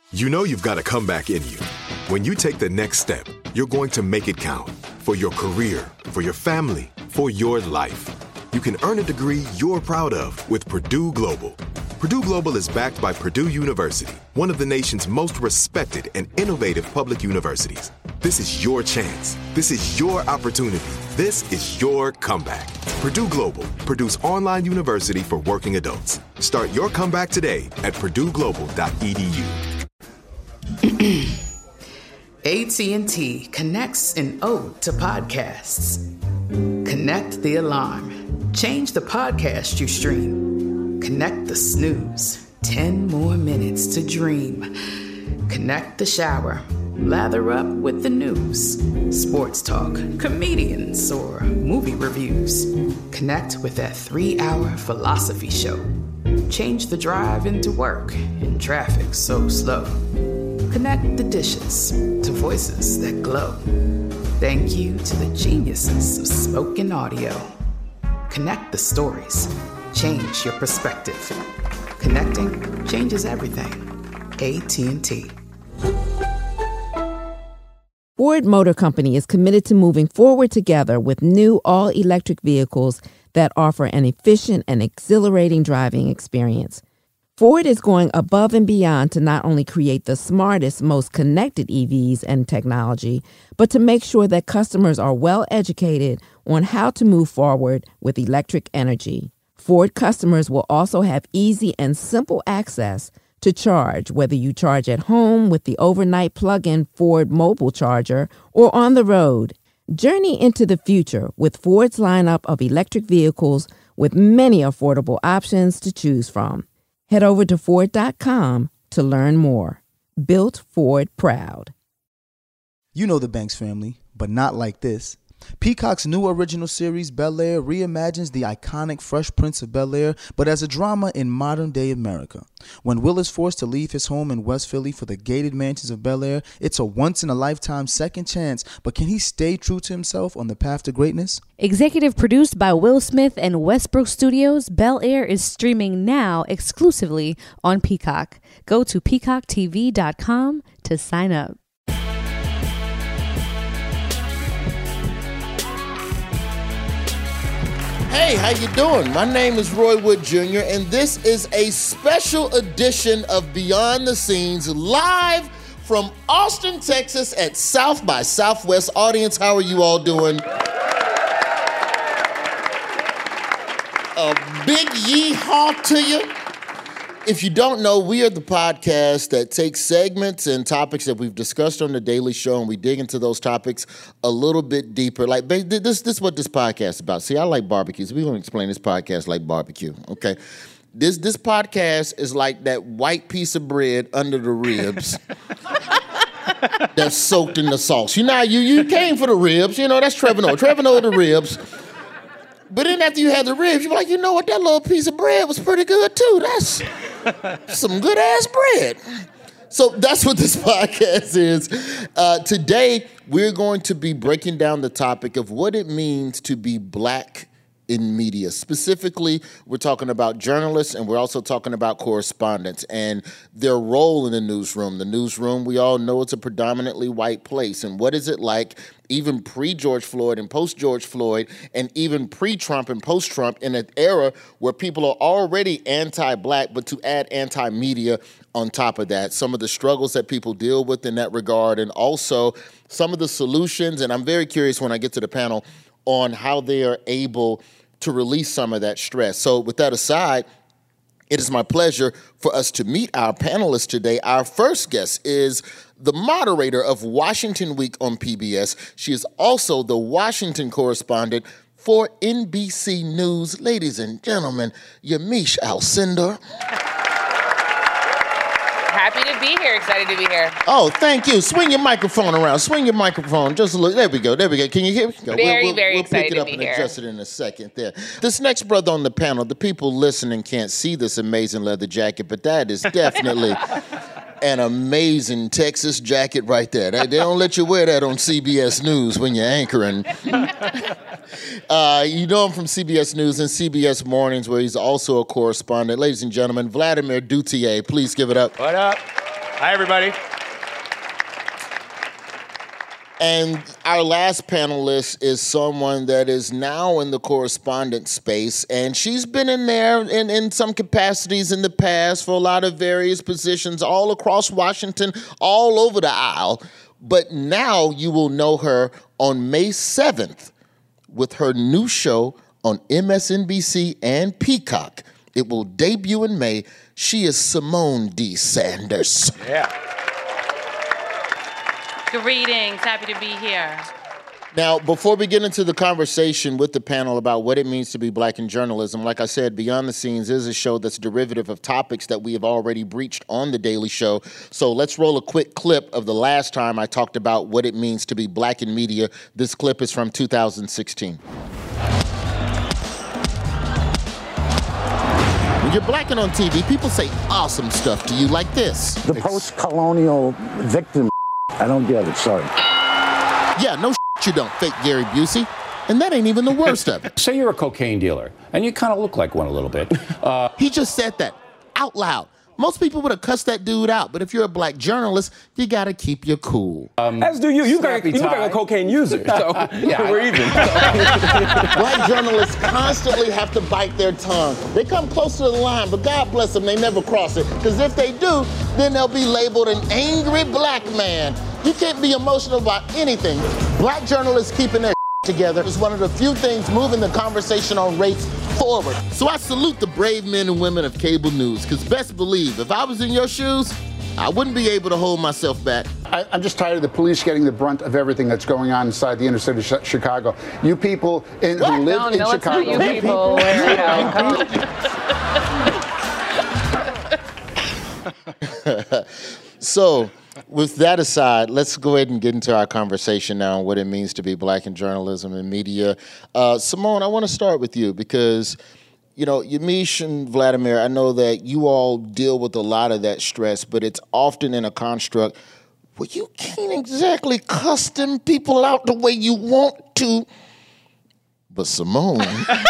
You know you've got a comeback in you. When you take the next step, you're going to make it count for your career, for your family, for your life. You can earn a degree you're proud of with Purdue Global. Purdue Global is backed by Purdue University, one of the nation's most respected and innovative public universities. This is your chance. This is your opportunity. This is your comeback. Purdue Global, Purdue's online university for working adults. Start your comeback today at purdueglobal.edu. AT&T connects an ode to podcasts. Connect the alarm. Change the podcast you stream. Connect the snooze. 10 more minutes to dream. Connect the shower. Lather up with the news. Sports talk, comedians, or movie reviews. Connect with that 3-hour philosophy show. Change the drive into work in traffic so slow. Connect the dishes to voices that glow. Thank you to the geniuses of spoken audio. Connect the stories. Change your perspective. Connecting changes everything. AT&T. Ford Motor Company is committed to moving forward together with new all-electric vehicles that offer an efficient and exhilarating driving experience. Ford is going above and beyond to not only create the smartest, most connected EVs and technology, but to make sure that customers are well educated on how to move forward with electric energy. Ford customers will also have easy and simple access to charge, whether you charge at home with the overnight plug-in Ford mobile charger or on the road. Journey into the future with Ford's lineup of electric vehicles with many affordable options to choose from. Head over to Ford.com to learn more. Built Ford proud. You know the Banks family, but not like this. Peacock's new original series, Bel-Air, reimagines the iconic Fresh Prince of Bel-Air, but as a drama in modern-day America. When Will is forced to leave his home in West Philly for the gated mansions of Bel-Air, it's a once-in-a-lifetime second chance, but can he stay true to himself on the path to greatness? Executive produced by Will Smith and Westbrook Studios, Bel-Air is streaming now exclusively on Peacock. Go to peacocktv.com to sign up. Hey, how you doing? My name is Roy Wood Jr., and this is a special edition of Beyond the Scenes, live from Austin, Texas at South by Southwest. Audience, how are you all doing? A big yeehaw to you. If you don't know, we are the podcast that takes segments and topics that we've discussed on The Daily Show, and we dig into those topics a little bit deeper. Like, this is what this podcast is about. See, I like barbecues. We're going to explain this podcast like barbecue, okay? This podcast is like that white piece of bread under the ribs that's soaked in the sauce. You know, you came for the ribs. You know, that's Trevor Noah. Trevor Noah the ribs. But then after you had the ribs, you're like, you know what? That little piece of bread was pretty good, too. That's some good-ass bread. So that's what this podcast is. Today, we're going to be breaking down the topic of what it means to be black in media. Specifically, we're talking about journalists, and we're also talking about correspondents and their role in the newsroom. The newsroom, we all know, it's a predominantly white place. And what is it like even pre-George Floyd and post-George Floyd, and even pre-Trump and post-Trump, in an era where people are already anti-black, but to add anti-media on top of that, some of the struggles that people deal with in that regard, and also some of the solutions. And I'm very curious when I get to the panel on how they are able to release some of that stress. So with that aside, it is my pleasure for us to meet our panelists today. Our first guest is the moderator of Washington Week on PBS. She is also the Washington correspondent for NBC News. Ladies and gentlemen, Yamiche Alcindor. Happy to be here. Excited to be here. Oh, thank you. Swing your microphone around. Swing your microphone. Just a little. There we go. There we go. Can you hear me? Very we'll excited pick it up to be and here. adjust it in a second there. This next brother on the panel, the people listening can't see this amazing leather jacket, but that is definitely an amazing Texas jacket right there. They don't let you wear that on CBS News when you're anchoring. You know him from CBS News and CBS Mornings, where he's also a correspondent. Ladies and gentlemen, Vladimir Duthiers, please give it up. What up? Hi, everybody. And our last panelist is someone that is now in the correspondent space, and she's been in there in some capacities in the past for a lot of various positions all across Washington, all over the aisle. But now you will know her on May 7th with her new show on MSNBC and Peacock. It will debut in May. She is Symone D. Sanders. Yeah. Greetings. Happy to be here. Now, before we get into the conversation with the panel about what it means to be black in journalism, like I said, Beyond the Scenes is a show that's derivative of topics that we have already breached on The Daily Show. So let's roll a quick clip of the last time I talked about what it means to be black in media. This clip is from 2016. When you're black and on TV, people say awesome stuff to you like this. The post-colonial victim, I don't get it, sorry. Yeah, no you don't, fake Gary Busey. And that ain't even the worst of it. Say you're a cocaine dealer, and you kind of look like one a little bit. He just said that out loud. Most people would have cussed that dude out, but if you're a black journalist, you got to keep your cool. As do you. You look like a cocaine user, so yeah, we're even. Black journalists constantly have to bite their tongue. They come close to the line, but God bless them, they never cross it. Because if they do, then they'll be labeled an angry black man. You can't be emotional about anything. Black journalists keeping their together is one of the few things moving the conversation on race forward. So I salute the brave men and women of cable news, because best believe, if I was in your shoes, I wouldn't be able to hold myself back. I'm just tired of the police getting the brunt of everything that's going on inside the inner city of Chicago. You people who live in Chicago. It's not you people. So, with that aside, let's go ahead and get into our conversation now on what it means to be black in journalism and media. Symone, I want to start with you because, you know, Yamiche and Vladimir, I know that you all deal with a lot of that stress, but it's often in a construct where you can't exactly custom people out the way you want to. But Symone...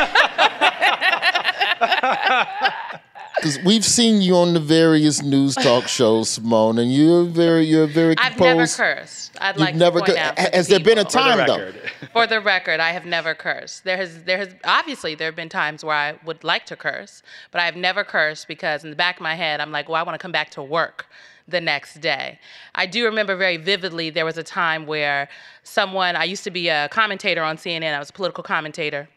Because we've seen you on the various news talk shows, Symone, and you're very composed. I've never cursed. I'd like to point out. Has there been a time, though? For the record, I have never cursed. There has obviously there have been times where I would like to curse, but I have never cursed because in the back of my head, I'm like, well, I want to come back to work the next day. I do remember very vividly there was a time where I used to be a commentator on CNN. I was a political commentator.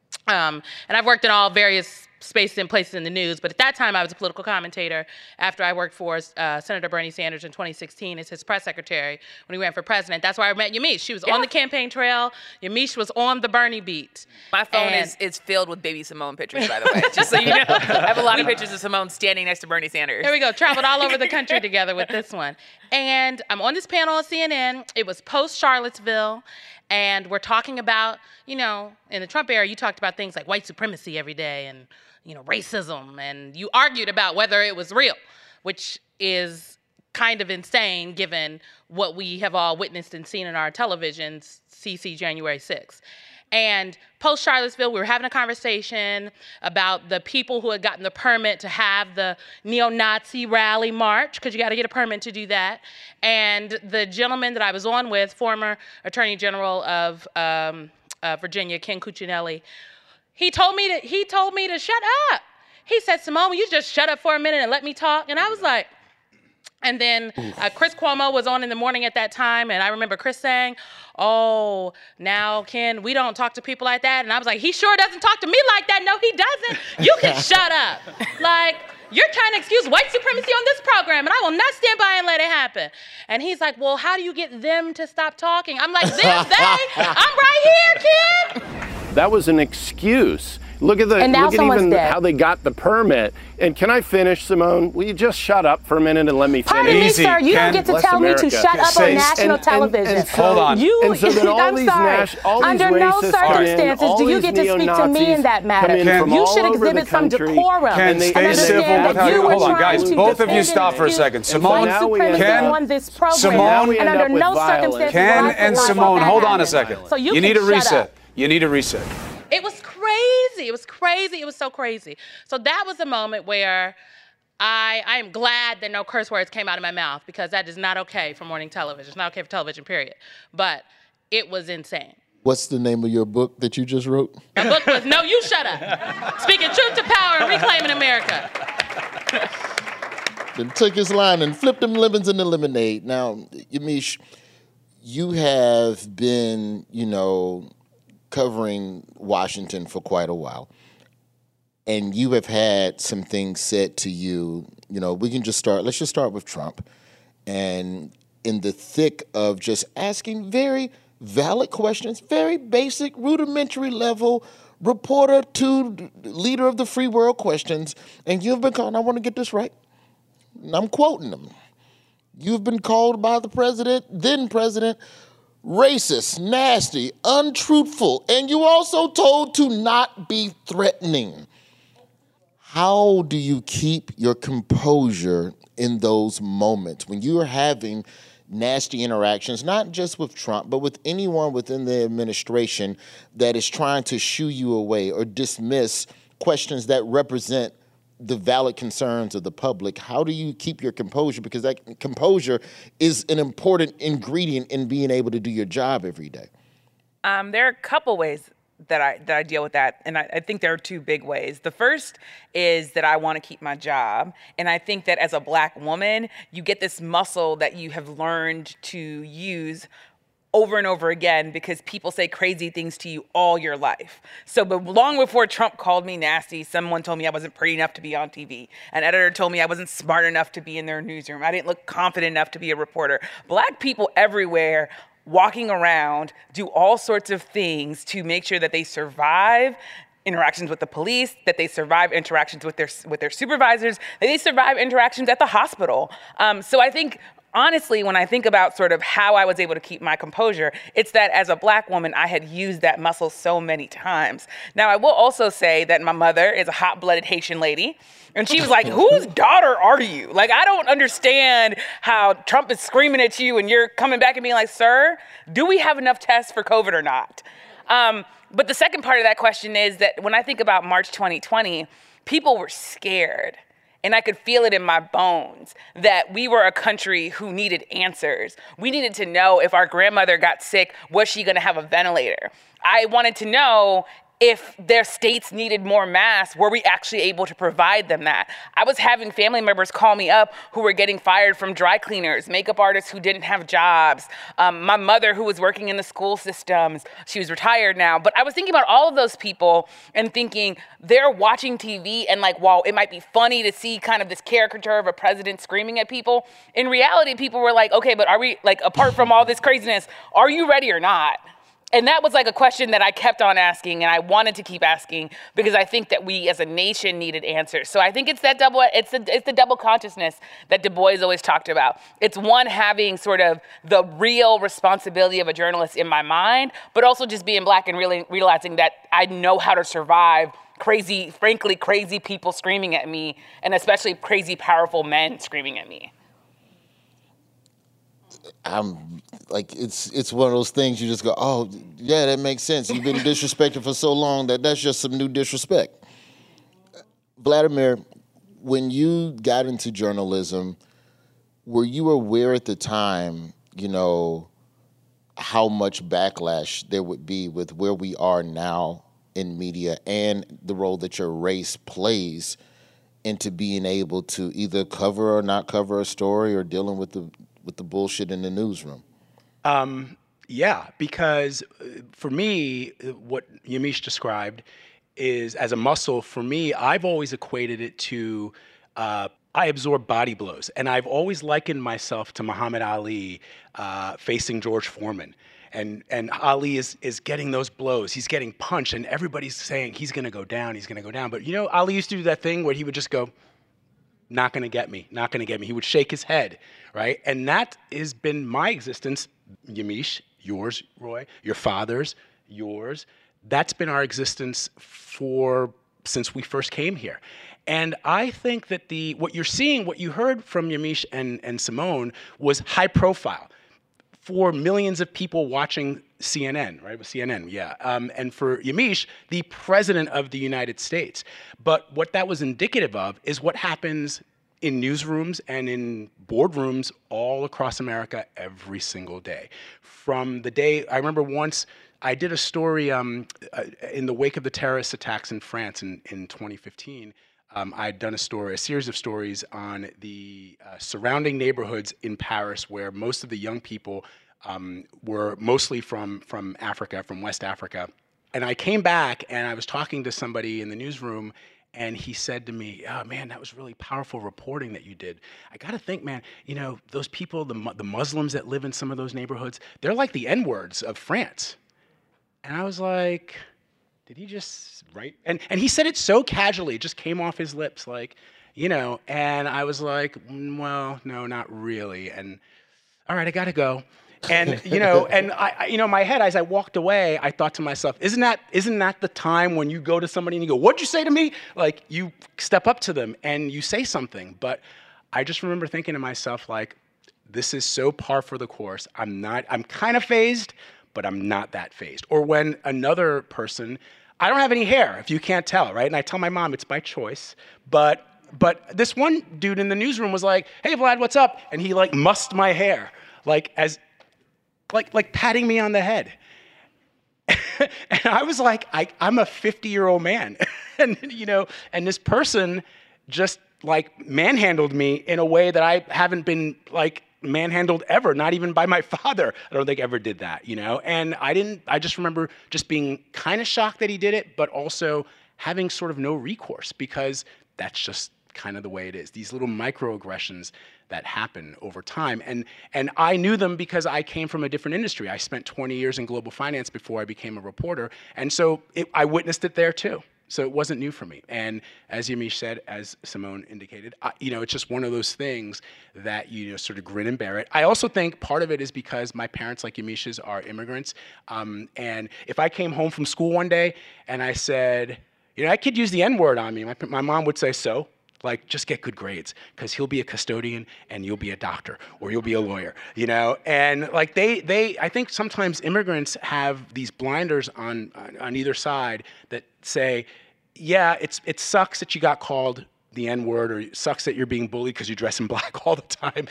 And I've worked in all various spaces and places in the news, but at that time I was a political commentator after I worked for Senator Bernie Sanders in 2016 as his press secretary when he ran for president. That's where I met Yamiche. She was on the campaign trail. Yamiche was on the Bernie beat. My phone is filled with baby Symone pictures, by the way, just so you know. I have a lot of pictures of Symone standing next to Bernie Sanders. There we go. Traveled all over the country together with this one. And I'm on this panel on CNN. It was post-Charlottesville. And we're talking about, you know, in the Trump era, you talked about things like white supremacy every day and, you know, racism. And you argued about whether it was real, which is kind of insane given what we have all witnessed and seen in our televisions, CC January 6th. And post-Charlottesville, we were having a conversation about the people who had gotten the permit to have the neo-Nazi rally march, because you got to get a permit to do that. And the gentleman that I was on with, former Attorney General of Virginia, Ken Cuccinelli, he told me to shut up. He said, Symone, will you just shut up for a minute and let me talk? And I was like, and then Chris Cuomo was on in the morning at that time, and I remember Chris saying, oh, now, Ken, we don't talk to people like that. And I was like, he sure doesn't talk to me like that. No, he doesn't. You can shut up. Like, you're trying to excuse white supremacy on this program, and I will not stand by and let it happen. And he's like, well, how do you get them to stop talking? I'm like, them, they, I'm right here, Ken. That was an excuse. Look at how they got the permit. And can I finish, Symone? Will you just shut up for a minute and let me finish? Pardon me, sir. You don't get to tell me to shut up on national television. Hold on. I'm sorry. Under no circumstances do you get to speak to me in that matter. You should exhibit some decorum. Ken, stay civil with how you. Hold on, guys. Both of you stop for a second. Symone, and under no circumstances. Ken and Symone, hold on a second. So you need a reset. You need a reset. It was crazy. It was crazy. It was so crazy. So that was a moment where I am glad that no curse words came out of my mouth, because that is not okay for morning television. It's not okay for television, period. But it was insane. What's the name of your book that you just wrote? My book was No, You Shut Up. Speaking truth to power and reclaiming America. Then took his line and flipped them lemons into lemonade. Now, Yamiche, you have been, covering Washington for quite a while. And you have had some things said to you. We can let's just start with Trump. And in the thick of just asking very valid questions, very basic, rudimentary level, reporter to leader of the free world questions, and you've been called, I want to get this right, and I'm quoting them, you've been called by the then president, racist, nasty, untruthful, and you also told to not be threatening. How do you keep your composure in those moments when you are having nasty interactions, not just with Trump, but with anyone within the administration that is trying to shoo you away or dismiss questions that represent the valid concerns of the public? How do you keep your composure? Because that composure is an important ingredient in being able to do your job every day. There are a couple ways that I deal with that, and I think there are two big ways. The first is that I want to keep my job, and I think that as a Black woman, you get this muscle that you have learned to use over and over again because people say crazy things to you all your life. So, but long before Trump called me nasty, someone told me I wasn't pretty enough to be on TV. An editor told me I wasn't smart enough to be in their newsroom. I didn't look confident enough to be a reporter. Black people everywhere walking around do all sorts of things to make sure that they survive interactions with the police, that they survive interactions with their supervisors, that they survive interactions at the hospital. So I think, honestly, when I think about sort of how I was able to keep my composure, it's that as a Black woman, I had used that muscle so many times. Now, I will also say that my mother is a hot-blooded Haitian lady, and she was like, whose daughter are you? Like, I don't understand how Trump is screaming at you and you're coming back and being like, sir, do we have enough tests for COVID or not? But the second part of that question is that when I think about March 2020, people were scared. And I could feel it in my bones that we were a country who needed answers. We needed to know if our grandmother got sick, was she gonna have a ventilator? I wanted to know if their states needed more masks, were we actually able to provide them that? I was having family members call me up who were getting fired from dry cleaners, makeup artists who didn't have jobs, my mother who was working in the school systems, she was retired now. But I was thinking about all of those people and thinking they're watching TV and like, while it might be funny to see kind of this caricature of a president screaming at people, in reality, people were like, okay, but are we, like, apart from all this craziness, are you ready or not? And that was like a question that I kept on asking, and I wanted to keep asking because I think that we as a nation needed answers. So I think it's that it's the double consciousness that Du Bois always talked about. It's one, having sort of the real responsibility of a journalist in my mind, but also just being Black and really realizing that I know how to survive frankly crazy people screaming at me, and especially crazy, powerful men screaming at me. I'm like, it's one of those things you just go, oh, yeah, that makes sense. You've been disrespected for so long that's just some new disrespect. Vladimir, when you got into journalism, were you aware at the time, how much backlash there would be with where we are now in media and the role that your race plays into being able to either cover or not cover a story or dealing with the bullshit in the newsroom? Yeah, because for me, what Yamiche described is as a muscle. For me, I've always equated it to I absorb body blows, and I've always likened myself to Muhammad Ali facing George Foreman. And Ali is getting those blows. He's getting punched, and everybody's saying he's going to go down, he's going to go down. But Ali used to do that thing where he would just go, not going to get me, not going to get me. He would shake his head, right? And that has been my existence, Yamiche, yours, Roy, your father's, yours. That's been our existence since we first came here. And I think that what you heard from Yamiche and Simone was high profile for millions of people watching CNN, right? With CNN, yeah. And for Yamiche, the president of the United States. But what that was indicative of is what happens in newsrooms and in boardrooms all across America every single day. From the day, I remember once I did a story in the wake of the terrorist attacks in France in 2015. I'd done a series of stories on the surrounding neighborhoods in Paris where most of the young people were mostly from Africa, from West Africa. And I came back and I was talking to somebody in the newsroom, and he said to me, "Oh man, that was really powerful reporting that you did. I got to think, man, those people, the Muslims that live in some of those neighborhoods, they're like the N-words of France." And I was like, did he just write? And he said it so casually, it just came off his lips, like, and I was like, well, no, not really. And all right, I got to go. And, and I my head, as I walked away, I thought to myself, isn't that the time when you go to somebody and you go, "What'd you say to me?" Like, you step up to them and you say something. But I just remember thinking to myself, like, this is so par for the course. I'm kind of phased, but I'm not that phased. Or when another person, I don't have any hair, if you can't tell, right? And I tell my mom it's by choice, but this one dude in the newsroom was like, "Hey, Vlad, what's up?" And he like mussed my hair, like patting me on the head. And I was like, I'm a 50-year-old man. And, and this person just like manhandled me in a way that I haven't been like manhandled ever, not even by my father. I don't think ever did that, And I just remember just being kind of shocked that he did it, but also having sort of no recourse because that's just kind of the way it is. These little microaggressions that happen over time. And I knew them because I came from a different industry. I spent 20 years in global finance before I became a reporter. And so I witnessed it there too. So it wasn't new for me. And as Yamiche said, as Simone indicated, it's just one of those things that you sort of grin and bear it. I also think part of it is because my parents, like Yamiche's, are immigrants. And if I came home from school one day and I said, that kid used the N-word on me, my mom would say, "So? Like, just get good grades, because he'll be a custodian and you'll be a doctor or you'll be a lawyer," And like I think sometimes immigrants have these blinders on either side that say, yeah, it sucks that you got called the N-word, or it sucks that you're being bullied because you dress in black all the time.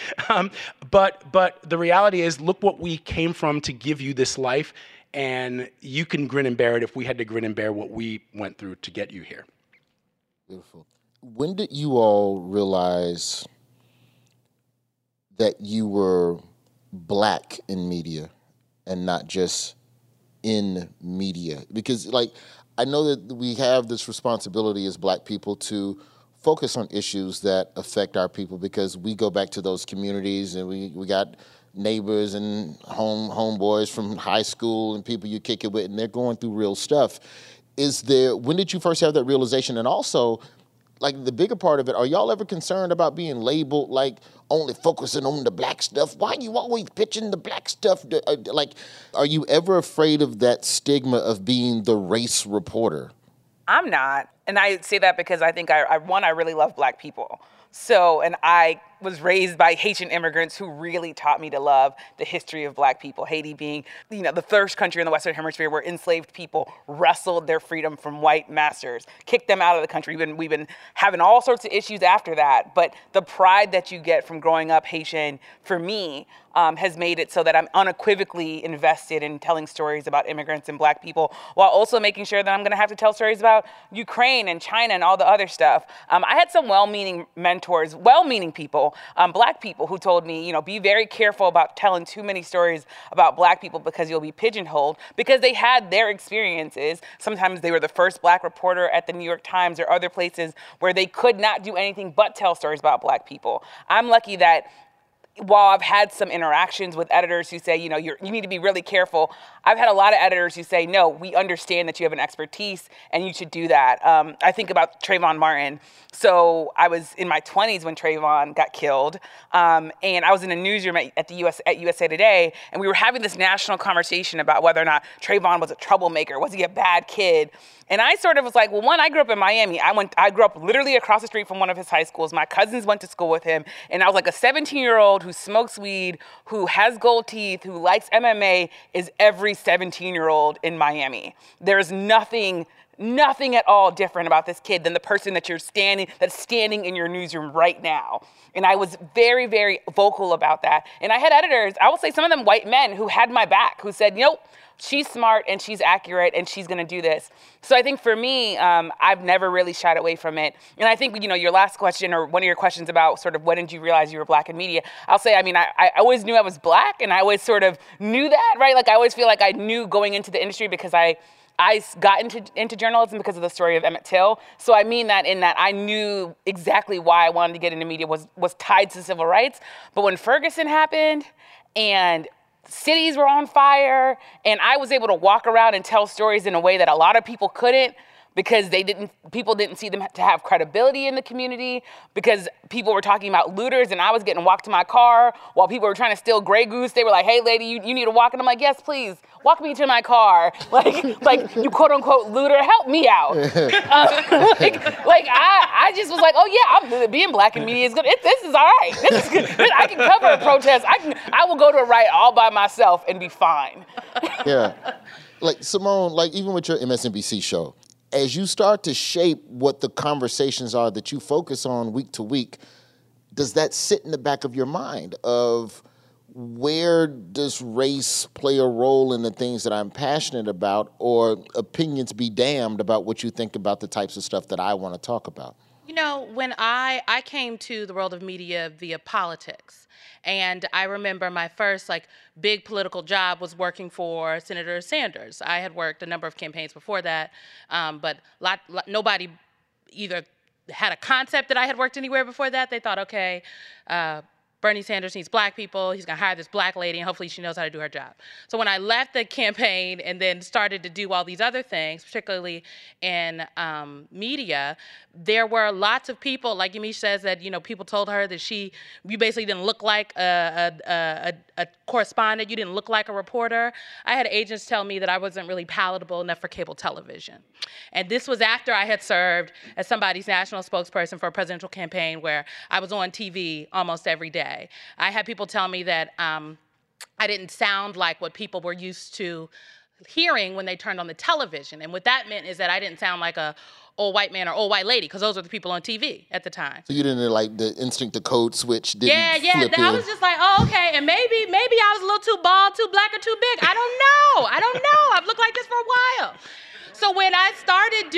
But the reality is, look what we came from to give you this life, and you can grin and bear it if we had to grin and bear what we went through to get you here. Beautiful. When did you all realize that you were black in media and not just in media? Because, I know that we have this responsibility as black people to focus on issues that affect our people, because we go back to those communities and we got neighbors and homeboys from high school and people you kick it with, and they're going through real stuff. When did you first have that realization? And also, the bigger part of it, are y'all ever concerned about being labeled only focusing on the black stuff? Why are you always pitching the black stuff? Are you ever afraid of that stigma of being the race reporter? I'm not. And I say that because I think I really love black people. So, and I was raised by Haitian immigrants who really taught me to love the history of black people. Haiti being, the first country in the Western Hemisphere where enslaved people wrestled their freedom from white masters, kicked them out of the country. We've been having all sorts of issues after that. But the pride that you get from growing up Haitian, for me, has made it so that I'm unequivocally invested in telling stories about immigrants and black people, while also making sure that I'm going to have to tell stories about Ukraine and China and all the other stuff. I had some well-meaning mentors, well-meaning people, black people, who told me, be very careful about telling too many stories about black people because you'll be pigeonholed, because they had their experiences. Sometimes they were the first black reporter at the New York Times or other places where they could not do anything but tell stories about black people. I'm lucky that while I've had some interactions with editors who say, you need to be really careful, I've had a lot of editors who say, no, we understand that you have an expertise and you should do that. I think about Trayvon Martin. So I was in my 20s when Trayvon got killed, and I was in a newsroom at USA Today, and we were having this national conversation about whether or not Trayvon was a troublemaker. Was he a bad kid? And I sort of was like, well, one, I grew up in Miami. I grew up literally across the street from one of his high schools. My cousins went to school with him. And I was like, a 17-year-old who smokes weed, who has gold teeth, who likes MMA is every 17-year-old in Miami. There's nothing nothing at all different about this kid than the person that's standing in your newsroom right now. And I was very, very vocal about that. And I had editors, I will say some of them white men, who had my back, who said, she's smart and she's accurate and she's going to do this. So I think for me, I've never really shied away from it. And I think, your last question, or one of your questions about sort of when did you realize you were Black in media, I'll say, I always knew I was Black, and I always sort of knew that, right? Like I always feel like I knew going into the industry because I got into journalism because of the story of Emmett Till. So I mean that in that I knew exactly why I wanted to get into media was tied to civil rights. But when Ferguson happened and cities were on fire and I was able to walk around and tell stories in a way that a lot of people couldn't, because people didn't see them to have credibility in the community, because people were talking about looters and I was getting walked to my car while people were trying to steal Grey Goose. They were like, hey lady, you need to walk. And I'm like, yes, please, walk me to my car. Like you quote unquote looter, help me out. I just was like, oh yeah, being Black in media is good. This is all right. This is good. I can cover a protest. I will go to a riot all by myself and be fine. Yeah. Like Simone, even with your MSNBC show, as you start to shape what the conversations are that you focus on week to week, does that sit in the back of your mind of where does race play a role in the things that I'm passionate about, or opinions be damned about what you think about the types of stuff that I want to talk about? When I came to the world of media via politics, and I remember my first big political job was working for Senator Sanders. I had worked a number of campaigns before that, but nobody either had a concept that I had worked anywhere before that. They thought, okay, Bernie Sanders needs Black people. He's going to hire this Black lady, and hopefully she knows how to do her job. So when I left the campaign and then started to do all these other things, particularly in media, there were lots of people, like Yamiche says, that people told her that you basically didn't look like a correspondent. You didn't look like a reporter. I had agents tell me that I wasn't really palatable enough for cable television. And this was after I had served as somebody's national spokesperson for a presidential campaign where I was on TV almost every day. I had people tell me that I didn't sound like what people were used to hearing when they turned on the television. And what that meant is that I didn't sound like a old white man or old white lady, because those were the people on TV at the time. So you didn't the instinct to code switch didn't flip I was just like, oh, okay, and maybe I was a little too bald, too Black, or too big. I don't know. I've looked like this for a while. So when I started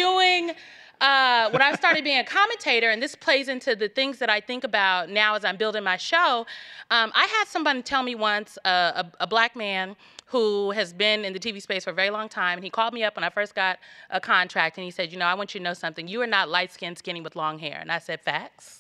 when I started being a commentator, and this plays into the things that I think about now as I'm building my show, I had somebody tell me once, a Black man who has been in the TV space for a very long time, and he called me up when I first got a contract, and he said, I want you to know something. You are not light-skinned, skinny with long hair. And I said, facts.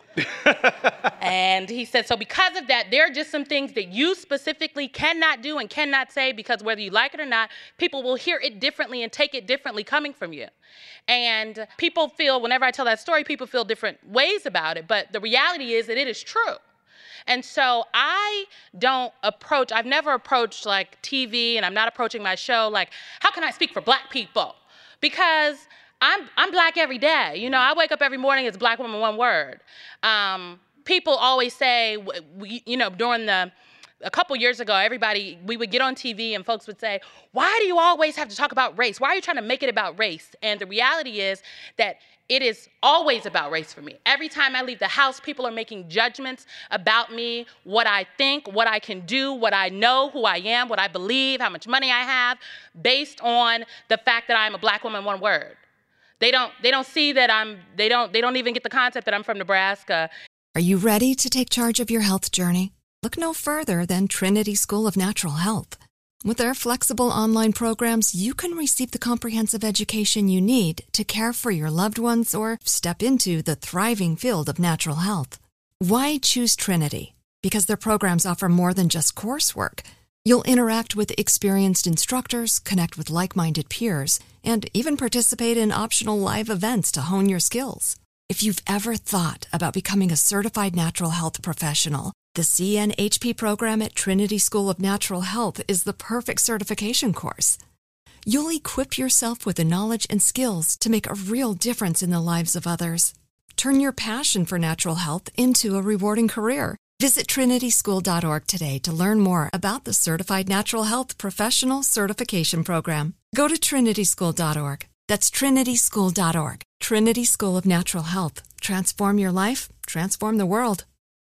And he said, so because of that, there are just some things that you specifically cannot do and cannot say, because whether you like it or not, people will hear it differently and take it differently coming from you. And people feel, whenever I tell that story, people feel different ways about it, but the reality is that it is true. And so I've never approached TV, and I'm not approaching my show how can I speak for Black people? Because I'm Black every day. I wake up every morning as a Black woman, one word. People always say, during a couple years ago, we would get on TV and folks would say, why do you always have to talk about race? Why are you trying to make it about race? And the reality is that it is always about race for me. Every time I leave the house, people are making judgments about me, what I think, what I can do, what I know, who I am, what I believe, how much money I have, based on the fact that I'm a Black woman, one word. They don't see that they don't even get the concept that I'm from Nebraska. Are you ready to take charge of your health journey? Look no further than Trinity School of Natural Health. With their flexible online programs, you can receive the comprehensive education you need to care for your loved ones or step into the thriving field of natural health. Why choose Trinity? Because their programs offer more than just coursework. You'll interact with experienced instructors, connect with like-minded peers, and even participate in optional live events to hone your skills. If you've ever thought about becoming a certified natural health professional, the CNHP program at Trinity School of Natural Health is the perfect certification course. You'll equip yourself with the knowledge and skills to make a real difference in the lives of others. Turn your passion for natural health into a rewarding career. Visit trinityschool.org today to learn more about the Certified Natural Health Professional Certification Program. Go to trinityschool.org. That's trinityschool.org. Trinity School of Natural Health. Transform your life, transform the world.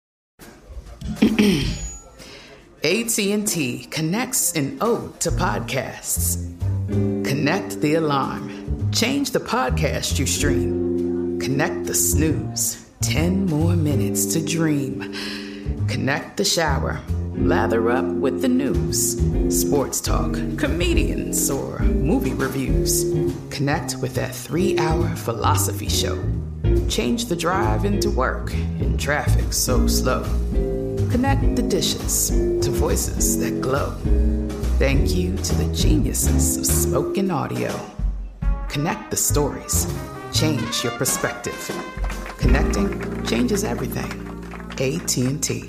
AT&T connects an ode to podcasts. Connect the alarm. Change the podcast you stream. Connect the snooze. 10 more minutes to dream. Connect the shower. Lather up with the news. Sports talk, comedians, or movie reviews. Connect with that 3-hour philosophy show. Change the drive into work in traffic so slow. Connect the dishes to voices that glow. Thank you to the geniuses of spoken audio. Connect the stories. Change your perspective. Connecting changes everything. AT&T.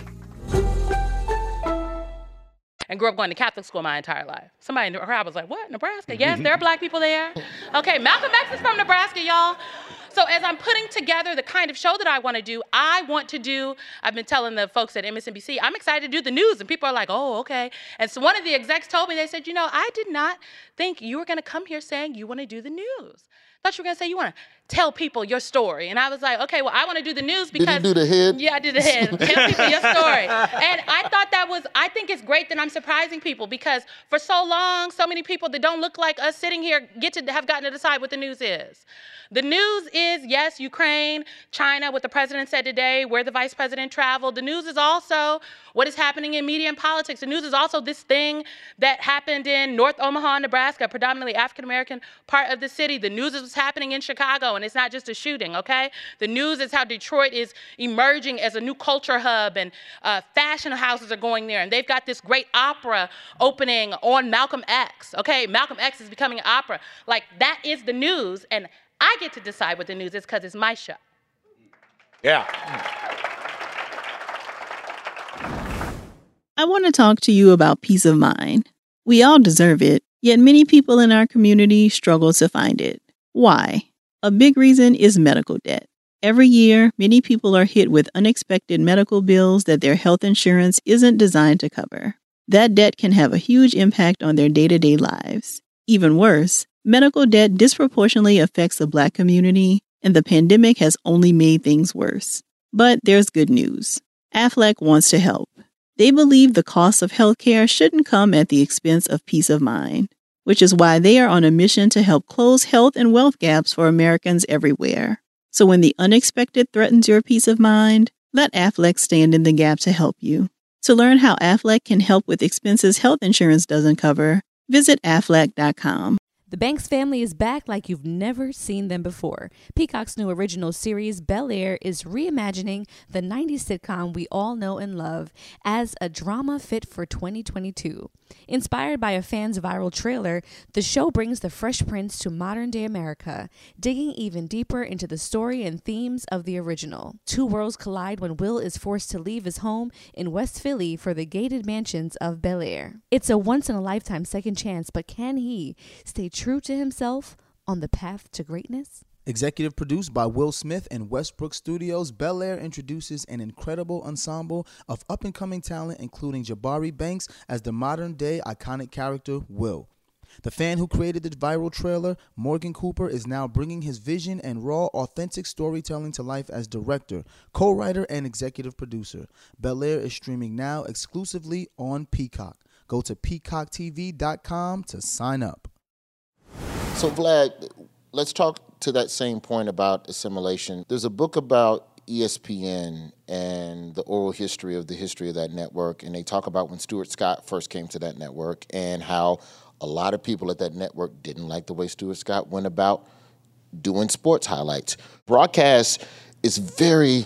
And grew up going to Catholic school my entire life. Somebody in the crowd was like, what, Nebraska? Yes, there are black people there. Okay, Malcolm X is from Nebraska, y'all. So as I'm putting together the kind of show that I want to do, I've been telling the folks at MSNBC, I'm excited to do the news. And people are like, oh, okay. And so one of the execs told me, they said, I did not think you were going to come here saying you want to do the news. I thought you were going to say you want to tell people your story. And I was like, okay, well, I want to do the news because— Did you do the head? Yeah, I did the head. Tell people your story. And I think it's great that I'm surprising people because for so long, so many people that don't look like us sitting here have gotten to decide what the news is. The news is, yes, Ukraine, China, what the president said today, where the vice president traveled. The news is also what is happening in media and politics. The news is also this thing that happened in North Omaha, Nebraska, predominantly African-American part of the city. The news is what's happening in Chicago, and it's not just a shooting, okay? The news is how Detroit is emerging as a new culture hub, and fashion houses are going there, and they've got this great opera opening on Malcolm X, okay? Malcolm X is becoming an opera. Like, that is the news, and I get to decide what the news is because it's my show. Yeah. I want to talk to you about peace of mind. We all deserve it, yet many people in our community struggle to find it. Why? A big reason is medical debt. Every year, many people are hit with unexpected medical bills that their health insurance isn't designed to cover. That debt can have a huge impact on their day-to-day lives. Even worse, medical debt disproportionately affects the Black community, and the pandemic has only made things worse. But there's good news. Aflac wants to help. They believe the cost of healthcare shouldn't come at the expense of peace of mind, which is why they are on a mission to help close health and wealth gaps for Americans everywhere. So when the unexpected threatens your peace of mind, let Aflac stand in the gap to help you. To learn how Aflac can help with expenses health insurance doesn't cover, visit Aflac.com. The Banks family is back like you've never seen them before. Peacock's new original series, Bel-Air, is reimagining the 90s sitcom we all know and love as a drama fit for 2022. Inspired by a fan's viral trailer, the show brings the Fresh Prince to modern-day America, digging even deeper into the story and themes of the original. Two worlds collide when Will is forced to leave his home in West Philly for the gated mansions of Bel-Air. It's a once-in-a-lifetime second chance, but can he stay true to himself on the path to greatness? Executive produced by Will Smith and Westbrook Studios, Bel-Air introduces an incredible ensemble of up-and-coming talent, including Jabari Banks as the modern-day iconic character, Will. The fan who created the viral trailer, Morgan Cooper, is now bringing his vision and raw, authentic storytelling to life as director, co-writer, and executive producer. Bel-Air is streaming now exclusively on Peacock. Go to peacocktv.com to sign up. So, Vlad, let's talk to that same point about assimilation. There's a book about ESPN and the oral history of that network, and they talk about when Stuart Scott first came to that network and how a lot of people at that network didn't like the way Stuart Scott went about doing sports highlights. Broadcast is very,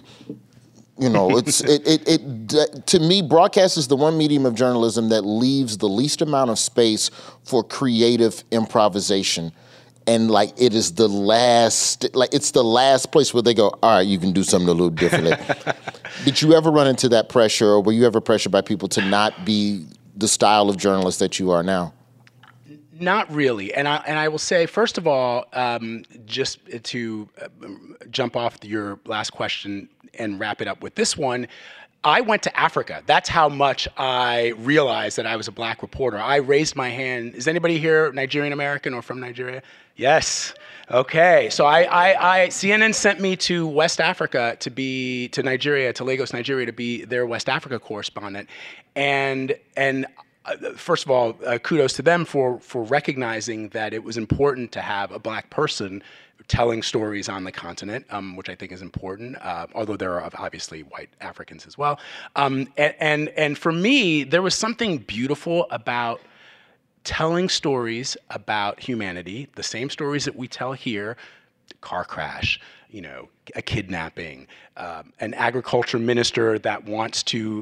to me, broadcast is the one medium of journalism that leaves the least amount of space for creative improvisation. And it is the last, it's the last place where they go, all right, you can do something a little differently. Did you ever run into that pressure, or were you ever pressured by people to not be the style of journalist that you are now? Not really. And I will say, first of all, just to jump off your last question and wrap it up with this one, I went to Africa. That's how much I realized that I was a black reporter. I raised my hand. Is anybody here Nigerian American or from Nigeria? Yes. Okay. So CNN sent me to West Africa to Nigeria, to Lagos, Nigeria, to be their West Africa correspondent. And first of all, kudos to them for recognizing that it was important to have a black person telling stories on the continent, which I think is important, although there are obviously white Africans as well. And for me, there was something beautiful about telling stories about humanity, the same stories that we tell here, car crash, a kidnapping, an agriculture minister that wants to,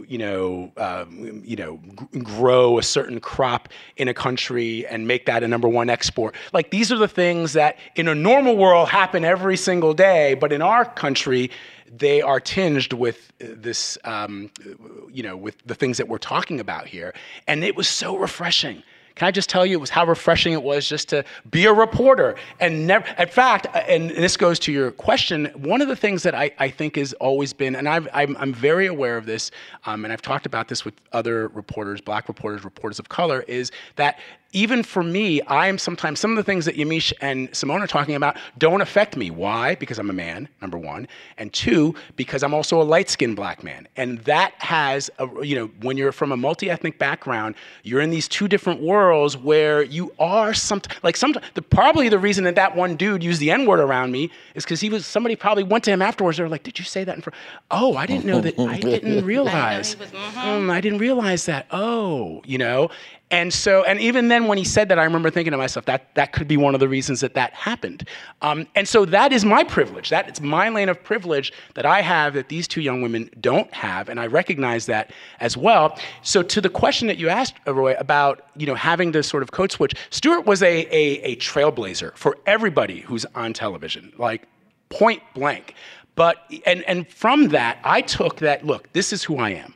grow a certain crop in a country and make that a #1 export. Like, these are the things that in a normal world happen every single day, but in our country, they are tinged with this, with the things that we're talking about here. And it was so refreshing. Can I just tell you, it was how refreshing it was just to be a reporter and never. In fact, and this goes to your question, one of the things that I think has always been, and I'm very aware of this, and I've talked about this with other reporters, black reporters, reporters of color, is that even for me, some of the things that Yamiche and Simone are talking about don't affect me. Why? Because I'm a man, #1, and 2, because I'm also a light-skinned black man. And that has, when you're from a multi-ethnic background, you're in these two different worlds where you are probably the reason that one dude used the N-word around me is because somebody probably went to him afterwards. They were like, "Did you say that in front?" "Oh, I didn't know that. I didn't realize. I didn't realize that. Oh, And even then when he said that, I remember thinking to myself, that could be one of the reasons that happened. And so that is my privilege. It's my lane of privilege that I have that these two young women don't have, and I recognize that as well. So to the question that you asked, Roy, about having to sort of code switch, Stewart was a trailblazer for everybody who's on television, like point blank. But and from that, I took that, look, this is who I am.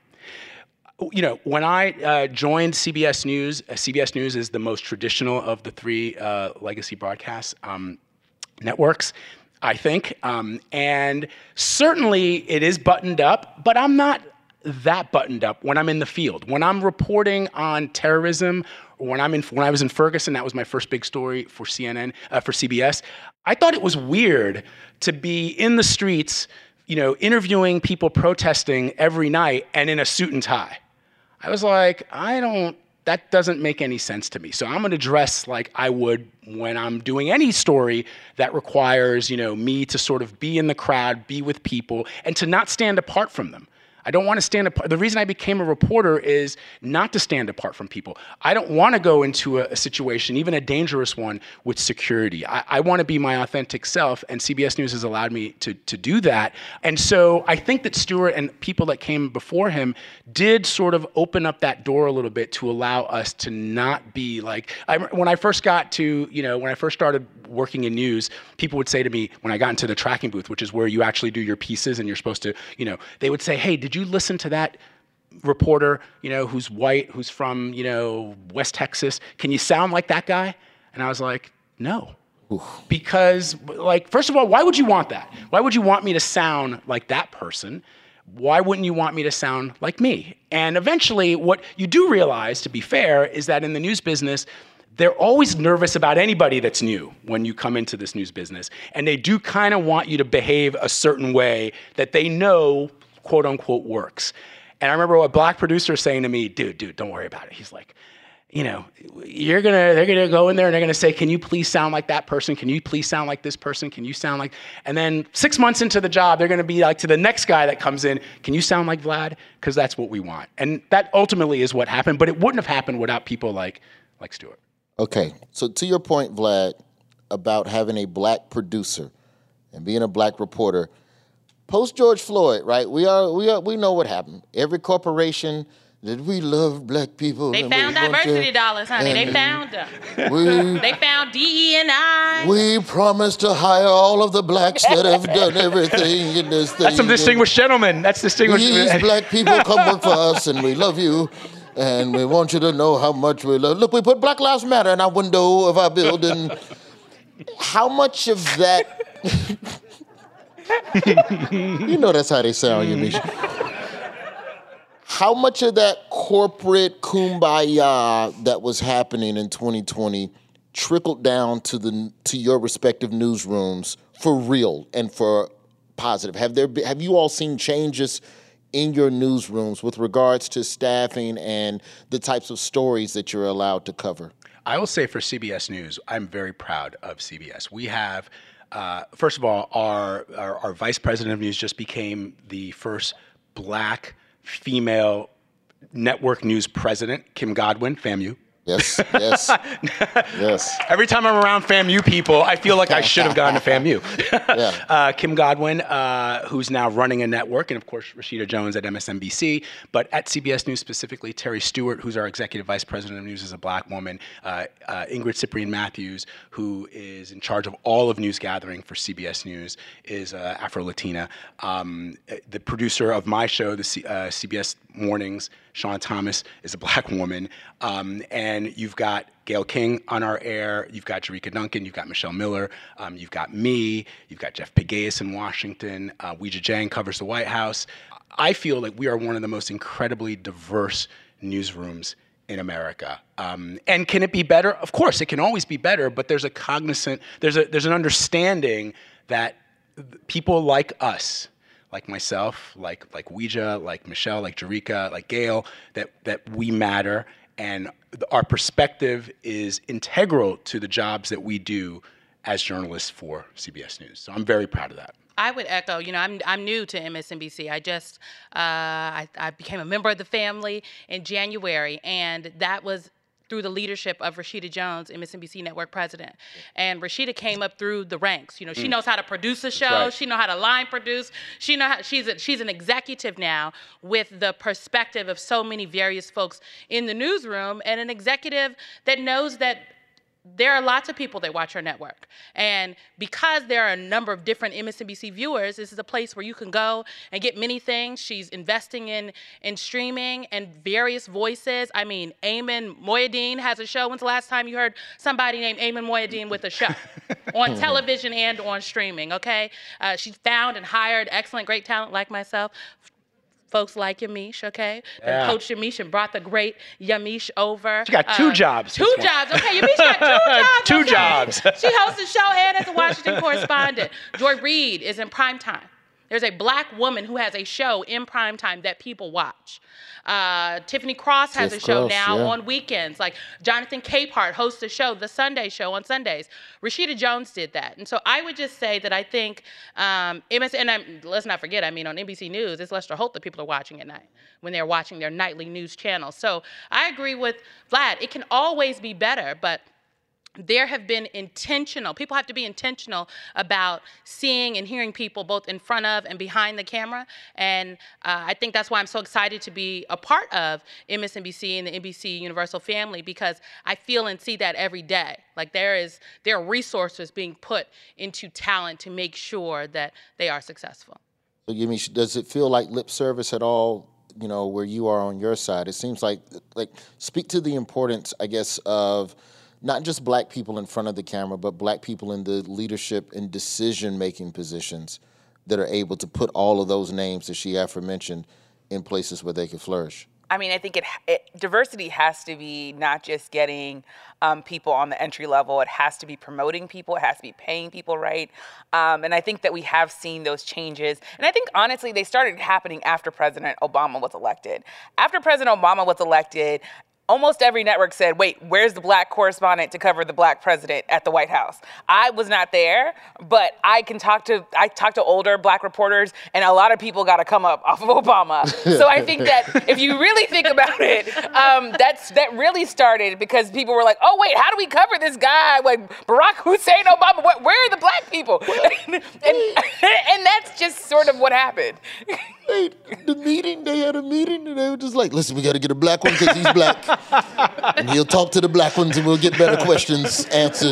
When I joined CBS News, CBS News is the most traditional of the three legacy broadcast networks, I think. And certainly it is buttoned up, but I'm not that buttoned up when I'm in the field. When I'm reporting on terrorism, or when I was in Ferguson, that was my first big story for CNN, for CBS. I thought it was weird to be in the streets, interviewing people protesting every night and in a suit and tie. I was like, that doesn't make any sense to me. So I'm going to dress like I would when I'm doing any story that requires, me to sort of be in the crowd, be with people, and to not stand apart from them. I don't want to stand apart. The reason I became a reporter is not to stand apart from people. I don't want to go into a situation, even a dangerous one, with security. I want to be my authentic self, and CBS News has allowed me to do that. And so I think that Stewart and people that came before him did sort of open up that door a little bit to allow us to not be like, when I first started working in news, people would say to me, when I got into the tracking booth, which is where you actually do your pieces and you're supposed to, they would say, "Hey, did you listen to that reporter, who's white, who's from, West Texas? Can you sound like that guy?" And I was like, no. Oof. Because, first of all, why would you want that? Why would you want me to sound like that person? Why wouldn't you want me to sound like me? And eventually, what you do realize, to be fair, is that in the news business, they're always nervous about anybody that's new when you come into this news business. And they do kind of want you to behave a certain way that they know, quote unquote, works. And I remember a black producer saying to me, dude, don't worry about it. He's like, they're gonna go in there and they're gonna say, "Can you please sound like that person? Can you please sound like this person? Can you sound like," and then 6 months into the job, they're gonna be like to the next guy that comes in, "Can you sound like Vlad?" Because that's what we want. And that ultimately is what happened, but it wouldn't have happened without people like Stewart. Okay, so to your point, Vlad, about having a black producer and being a black reporter, post George Floyd, right? We know what happened. Every corporation that we love black people. They found diversity dollars, honey. They found them. They found DE&I. We promised to hire all of the blacks that have done everything in this thing. That's some distinguished gentlemen. That's distinguished. These black people come work for us, and we love you. And we want you to know how much we love. Look, we put Black Lives Matter in our window of our building. How much of that? That's how they sound, Yamiche. How much of that corporate kumbaya that was happening in 2020 trickled down to your respective newsrooms for real and for positive? Have you all seen changes in your newsrooms with regards to staffing and the types of stories that you're allowed to cover? I will say for CBS News, I'm very proud of CBS. We have, first of all, our vice president of news just became the first Black female network news president, Kim Godwin, FAMU. Yes. Every time I'm around FAMU people, I feel like I should have gone to FAMU. Yeah. Kim Godwin, who's now running a network, and of course, Rashida Jones at MSNBC. But at CBS News specifically, Terry Stewart, who's our executive vice president of news, is a Black woman. Ingrid Cyprian-Matthews, who is in charge of all of news gathering for CBS News, is Afro-Latina. The producer of my show, the CBS Mornings, Sean Thomas, is a Black woman. And you've got Gayle King on our air, you've got Jericka Duncan, you've got Michelle Miller, you've got me, you've got Jeff Pegues in Washington, Weijia Jiang covers the White House. I feel like we are one of the most incredibly diverse newsrooms in America. And can it be better? Of course, it can always be better, but there's an understanding that people like us, like myself, like Weijia, like Michelle, like Jericka, like Gayle, that we matter, and our perspective is integral to the jobs that we do as journalists for CBS News. So I'm very proud of that. I would echo, I'm new to MSNBC. I just, I became a member of the family in January, and that was through the leadership of Rashida Jones, MSNBC network president. And Rashida came up through the ranks. She knows how to produce a show. Right. She knows how to line produce. She's an executive now with the perspective of so many various folks in the newsroom, and an executive that knows that there are lots of people that watch our network. And because there are a number of different MSNBC viewers, this is a place where you can go and get many things. She's investing in streaming and various voices. I mean, Ayman Mohyeldin has a show. When's the last time you heard somebody named Ayman Mohyeldin with a show? On television and on streaming, okay? She's found and hired excellent, great talent like myself. Folks like Yamiche, okay? Yeah. Coach Yamiche and brought the great Yamiche over. She got two jobs. Two jobs, okay. Yamiche got two jobs. Two jobs. She hosts a show and is a Washington correspondent. Joy Reid is in primetime. There's a Black woman who has a show in primetime that people watch. Tiffany Cross has a show now on weekends. Like Jonathan Capehart hosts a show, The Sunday Show, on Sundays. Rashida Jones did that. And so I would just say that I think, let's not forget, on NBC News, it's Lester Holt that people are watching at night when they're watching their nightly news channel. So I agree with Vlad. It can always be better, but there have been people have to be intentional about seeing and hearing people both in front of and behind the camera. And I think that's why I'm so excited to be a part of MSNBC and the NBC Universal family, because I feel and see that every day. Like there are resources being put into talent to make sure that they are successful. So Yamiche, does it feel like lip service at all, where you are on your side? It seems like speak to the importance, I guess, of not just Black people in front of the camera, but Black people in the leadership and decision-making positions that are able to put all of those names that she aforementioned in places where they can flourish. I think diversity has to be not just getting people on the entry level. It has to be promoting people. It has to be paying people right. And I think that we have seen those changes. And I think, honestly, they started happening after President Obama was elected. After President Obama was elected, almost every network said, wait, where's the Black correspondent to cover the Black president at the White House? I was not there, but I talked to older Black reporters, and a lot of people got to come up off of Obama. So I think that if you really think about it, that really started because people were like, oh, wait, how do we cover this guy? Like Barack Hussein Obama, where are the Black people? and that's just sort of what happened. They had a meeting, and they were just like, listen, we got to get a Black one because he's Black. And he'll talk to the Black ones and we'll get better questions answered.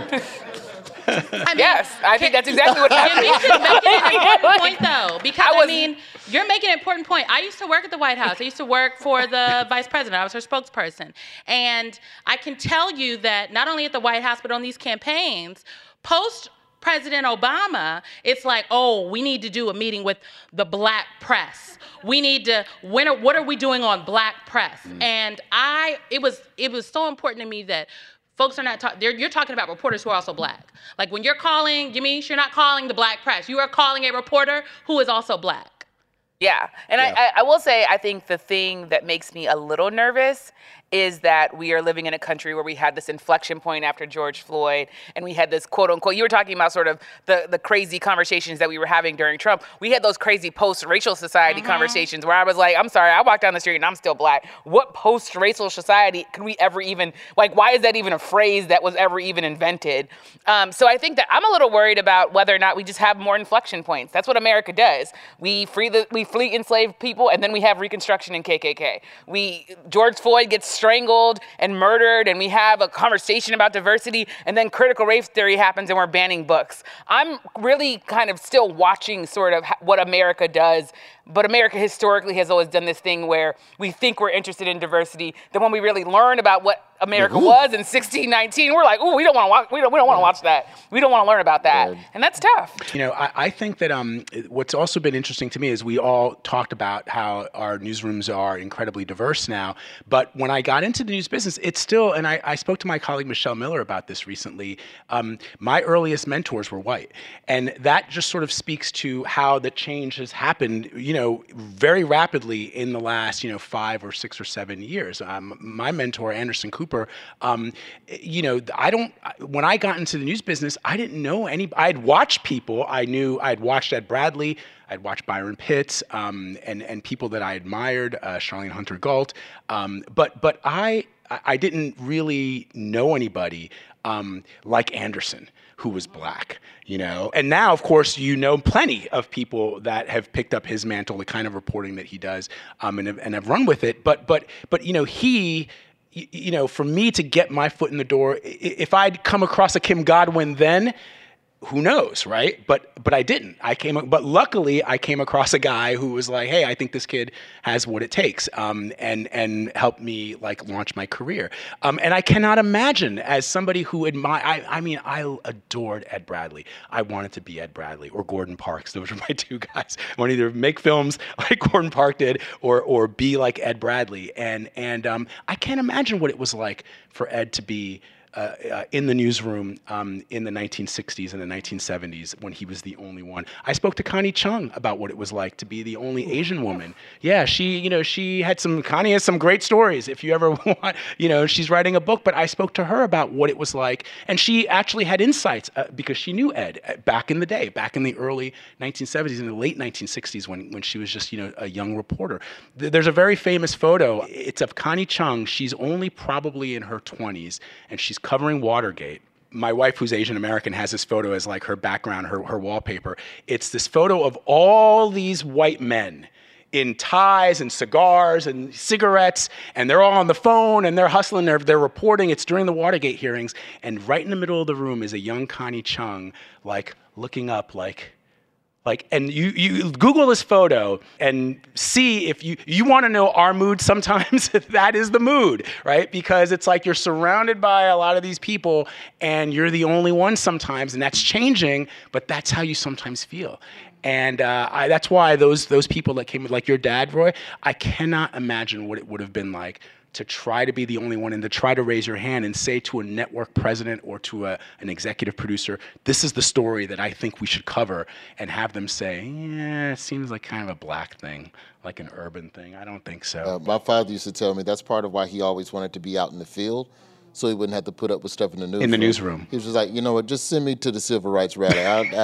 Yes, I think that's exactly what happened. You're making an important point, though, because you're making an important point. I used to work at the White House. I used to work for the vice president. I was her spokesperson. And I can tell you that not only at the White House, but on these campaigns, post President Obama, it's like, oh, we need to do a meeting with the black press. We need to, what are we doing on black press? And it was so important to me that folks are not you're talking about reporters who are also black. Like when you're calling, Yamiche, you're not calling the black press. You are calling a reporter who is also black. Yeah, and yeah. I will say, I think the thing that makes me a little nervous is that we are living in a country where we had this inflection point after George Floyd, and we had this quote unquote, you were talking about sort of the crazy conversations that we were having during Trump. We had those crazy post-racial society conversations where I was like, I'm sorry, I walked down the street and I'm still black. What post-racial society could we ever even, like, why is that even a phrase that was ever even invented? So I think that I'm a little worried about whether or not we just have more inflection points. That's what America does. We fleet enslaved people, and then we have Reconstruction and KKK. George Floyd gets strangled and murdered, and we have a conversation about diversity, and then critical race theory happens and we're banning books. I'm really kind of still watching sort of what America does, but America historically has always done this thing where we think we're interested in diversity, then when we really learn about what America was in 1619, we're like, ooh, we don't want to watch that. We don't want to learn about that. And that's tough. You know, I think that what's also been interesting to me is we all talked about how our newsrooms are incredibly diverse now. But when I got into the news business, it's still, and I spoke to my colleague Michelle Miller about this recently, my earliest mentors were white. And that just sort of speaks to how the change has happened, you know, very rapidly in the last, 5 or 6 or 7 years. My mentor, Anderson Cooper, you know, when I got into the news business, I didn't know I'd watched people. I'd watched Ed Bradley, I'd watched Byron Pitts, and people that I admired, Charlene Hunter Galt. But I didn't really know anybody like Anderson, who was black, you know. And now, of course, you know plenty of people that have picked up his mantle, the kind of reporting that he does, and have run with it. But you know, for me to get my foot in the door, if I'd come across a Kim Godwin then, who knows, right? But I didn't. But luckily I came across a guy who was like, hey, I think this kid has what it takes, and helped me like launch my career. And I cannot imagine, as somebody who I adored Ed Bradley. I wanted to be Ed Bradley or Gordon Parks. Those were my two guys. I want to either make films like Gordon Parks did or be like Ed Bradley. And I can't imagine what it was like for Ed to be in the newsroom in the 1960s and the 1970s when he was the only one. I spoke to Connie Chung about what it was like to be the only Asian woman. Yeah, Connie has some great stories if you ever want, she's writing a book, but I spoke to her about what it was like, and she actually had insights because she knew Ed back in the day, back in the early 1970s and the late 1960s when she was just, a young reporter. There's a very famous photo. It's of Connie Chung. She's only probably in her 20s, and she's covering Watergate. My wife, who's Asian American, has this photo as like her background, her wallpaper. It's this photo of all these white men in ties and cigars and cigarettes, and they're all on the phone and they're hustling, they're reporting. It's during the Watergate hearings, and right in the middle of the room is a young Connie Chung, like looking up, and you Google this photo and see if you want to know our mood sometimes, that is the mood, right? Because it's like you're surrounded by a lot of these people and you're the only one sometimes, and that's changing, but that's how you sometimes feel. And that's why those people that came, like your dad, Roy, I cannot imagine what it would have been like to try to be the only one and to try to raise your hand and say to a network president or to an executive producer, this is the story that I think we should cover, and have them say, yeah, it seems like kind of a black thing, like an urban thing. I don't think so. My father used to tell me that's part of why he always wanted to be out in the field, so he wouldn't have to put up with stuff in the newsroom. In the newsroom. He was just like, you know what, just send me to the civil rights rally.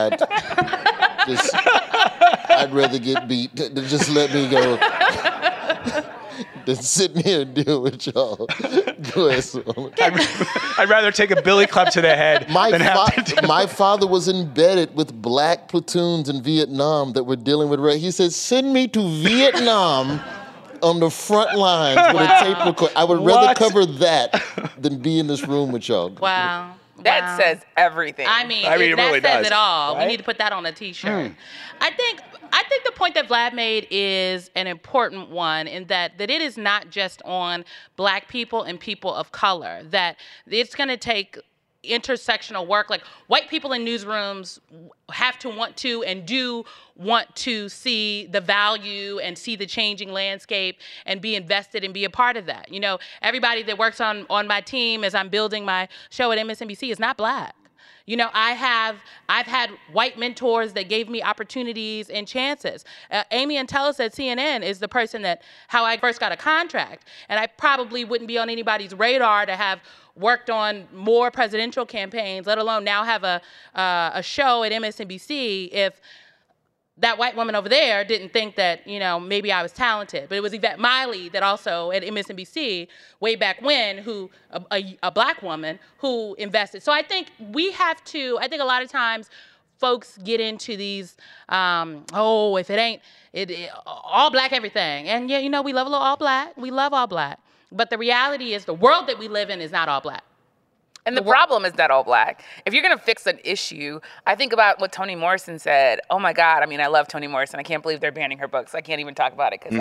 I'd rather get beat. Just let me go. Than sitting here and deal with y'all. Go ahead, Simone. I'd rather take a billy club to the head than have to deal. My father was embedded with black platoons in Vietnam that were dealing with race. He said, send me to Vietnam on the front lines with a tape recorder. I would rather cover that than be in this room with y'all. Wow. That says everything. I mean it that really says does, it all. right? We need to put that on a T-shirt. I think the point that Vlad made is an important one, in that it is not just on black people and people of color, that it's going to take intersectional work. Like, white people in newsrooms have to want to and do want to see the value and see the changing landscape and be invested and be a part of that. You know, everybody that works on my team as I'm building my show at MSNBC is not Black. You know, I've had white mentors that gave me opportunities and chances. Amy Entelis at CNN is the person how I first got a contract. And I probably wouldn't be on anybody's radar to have worked on more presidential campaigns, let alone now have a show at MSNBC if that white woman over there didn't think that, you know, maybe I was talented. But it was Yvette Miley that also at MSNBC way back when, who a Black woman who invested. So I think I think a lot of times folks get into these, if it ain't all Black everything. And yeah, you know, we love a little all Black. We love all Black. But the reality is the world that we live in is not all Black. And the problem is not all Black. If you're going to fix an issue, I think about what Toni Morrison said. Oh, my God. I mean, I love Toni Morrison. I can't believe they're banning her books. I can't even talk about it because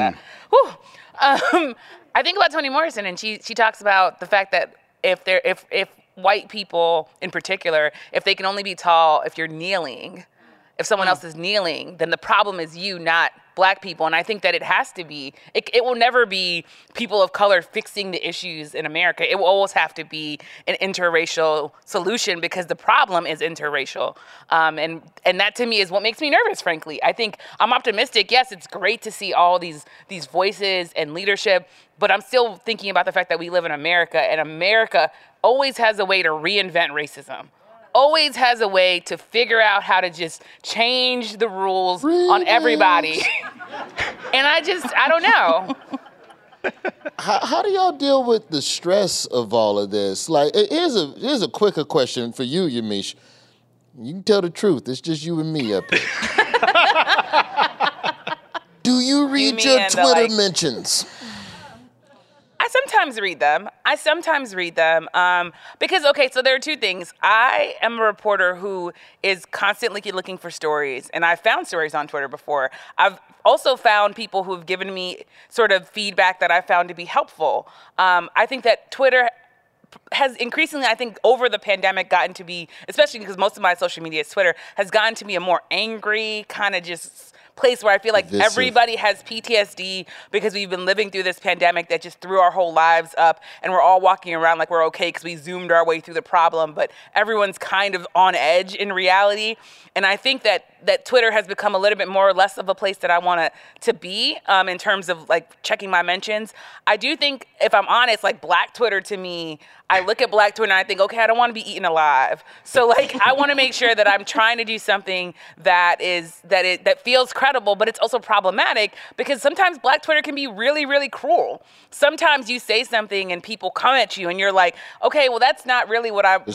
I think about Toni Morrison, and she talks about the fact that if white people in particular, if they can only be tall if you're kneeling, if someone else is kneeling, then the problem is you, not Black people. And I think that it has to be, it will never be people of color fixing the issues in America. It will always have to be an interracial solution because the problem is interracial. And that to me is what makes me nervous, frankly. I think I'm optimistic. Yes, it's great to see all these voices and leadership, but I'm still thinking about the fact that we live in America, and America always has a way to reinvent racism. Always has a way to figure out how to just change the rules on everybody. And I don't know. How do y'all deal with the stress of all of this? Like, here's a quicker question for you, Yamiche. You can tell the truth. It's just you and me up here. Do you read your Twitter mentions? I sometimes read them because, okay, so there are two things. I am a reporter who is constantly looking for stories, and I've found stories on Twitter before. I've also found people who have given me sort of feedback that I found to be helpful. I think that Twitter has increasingly, I think, over the pandemic gotten to be, especially because most of my social media is Twitter, has gotten to be a more angry kind of just place where I feel like everybody has PTSD because we've been living through this pandemic that just threw our whole lives up, and we're all walking around like we're okay because we zoomed our way through the problem, but everyone's kind of on edge in reality. And I think that Twitter has become a little bit more or less of a place that I want to be in terms of like checking my mentions. I do think, if I'm honest, like Black Twitter to me, I look at Black Twitter and I think, okay, I don't want to be eaten alive. So like, I want to make sure that I'm trying to do something that feels credible, but it's also problematic because sometimes Black Twitter can be really, really cruel. Sometimes you say something and people come at you and you're like, okay, well, that's not really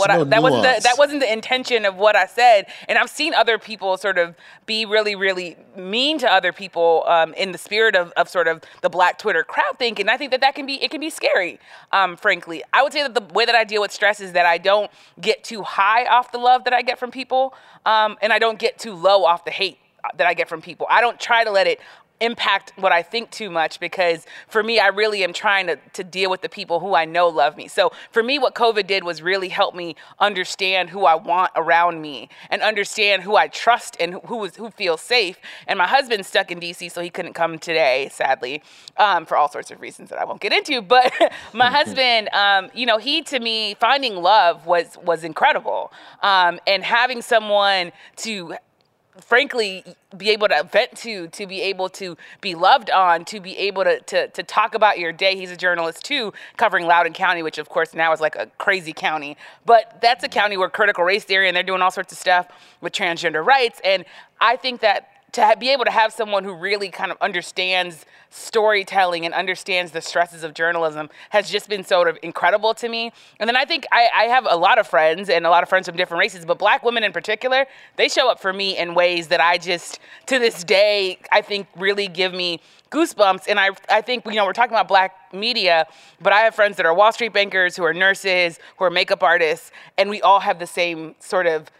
that wasn't the intention of what I said. And I've seen other people sort of be really, really mean to other people in the spirit of sort of the Black Twitter crowd think. And I think that can be scary, frankly. I would say that the way that I deal with stress is that I don't get too high off the love that I get from people, and I don't get too low off the hate that I get from people. I don't try to let it impact what I think too much because for me, I really am trying to deal with the people who I know love me. So for me, what COVID did was really help me understand who I want around me and understand who I trust and who feels safe. And my husband's stuck in DC, so he couldn't come today, sadly, for all sorts of reasons that I won't get into. But my husband, he, to me, finding love was incredible. And having someone to frankly be able to vent to be able to be loved on, to be able to talk about your day. He's a journalist too, covering Loudoun County, which of course now is like a crazy county, but that's a county where critical race theory, and they're doing all sorts of stuff with transgender rights. And I think that to be able to have someone who really kind of understands storytelling and understands the stresses of journalism has just been sort of incredible to me. And then I think I have a lot of friends and a lot of friends from different races, but Black women in particular, they show up for me in ways that I just, to this day, I think really give me goosebumps. And I think, we're talking about Black media, but I have friends that are Wall Street bankers, who are nurses, who are makeup artists, and we all have the same sort of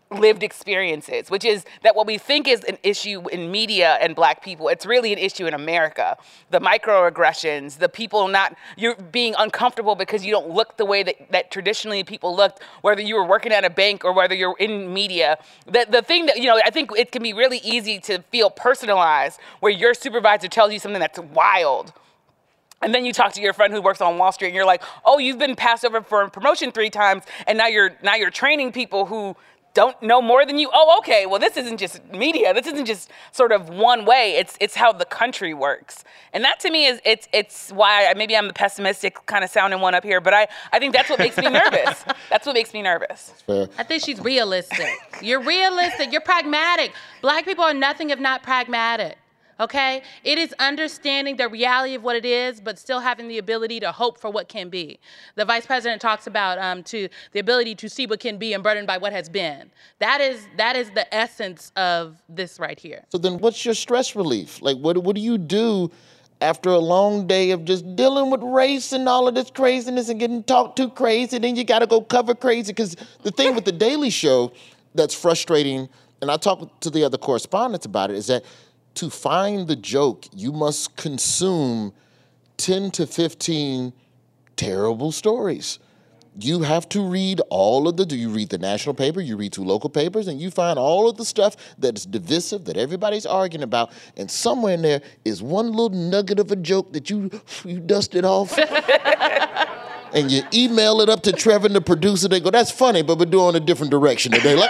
lived experiences, which is that what we think is an issue in media and Black people, it's really an issue in America. The microaggressions, the people you're being uncomfortable because you don't look the way that traditionally people looked, whether you were working at a bank or whether you're in media. The thing that, I think it can be really easy to feel personalized where your supervisor tells you something that's wild. And then you talk to your friend who works on Wall Street and you're like, oh, you've been passed over for a promotion 3 times and now you're training people who don't know more than you. Oh, okay. Well, this isn't just media. This isn't just sort of one way. It's how the country works. And that to me is it's why maybe I'm the pessimistic kind of sounding one up here, but I think that's what makes me nervous. That's what makes me nervous. I think she's realistic. You're realistic. You're pragmatic. Black people are nothing if not pragmatic. Okay? It is understanding the reality of what it is, but still having the ability to hope for what can be. The vice president talks about the ability to see what can be and burdened by what has been. That is the essence of this right here. So then what's your stress relief? Like, what do you do after a long day of just dealing with race and all of this craziness and getting talked to crazy, then you got to go cover crazy? Because the thing with The Daily Show that's frustrating, and I talked to the other correspondents about it, is that to find the joke, you must consume 10 to 15 terrible stories. You have to read you read the national paper, you read 2 local papers, and you find all of the stuff that's divisive, that everybody's arguing about, and somewhere in there is one little nugget of a joke that you dusted off. And you email it up to Trevor and the producer, they go, that's funny, but we're doing a different direction today. Like,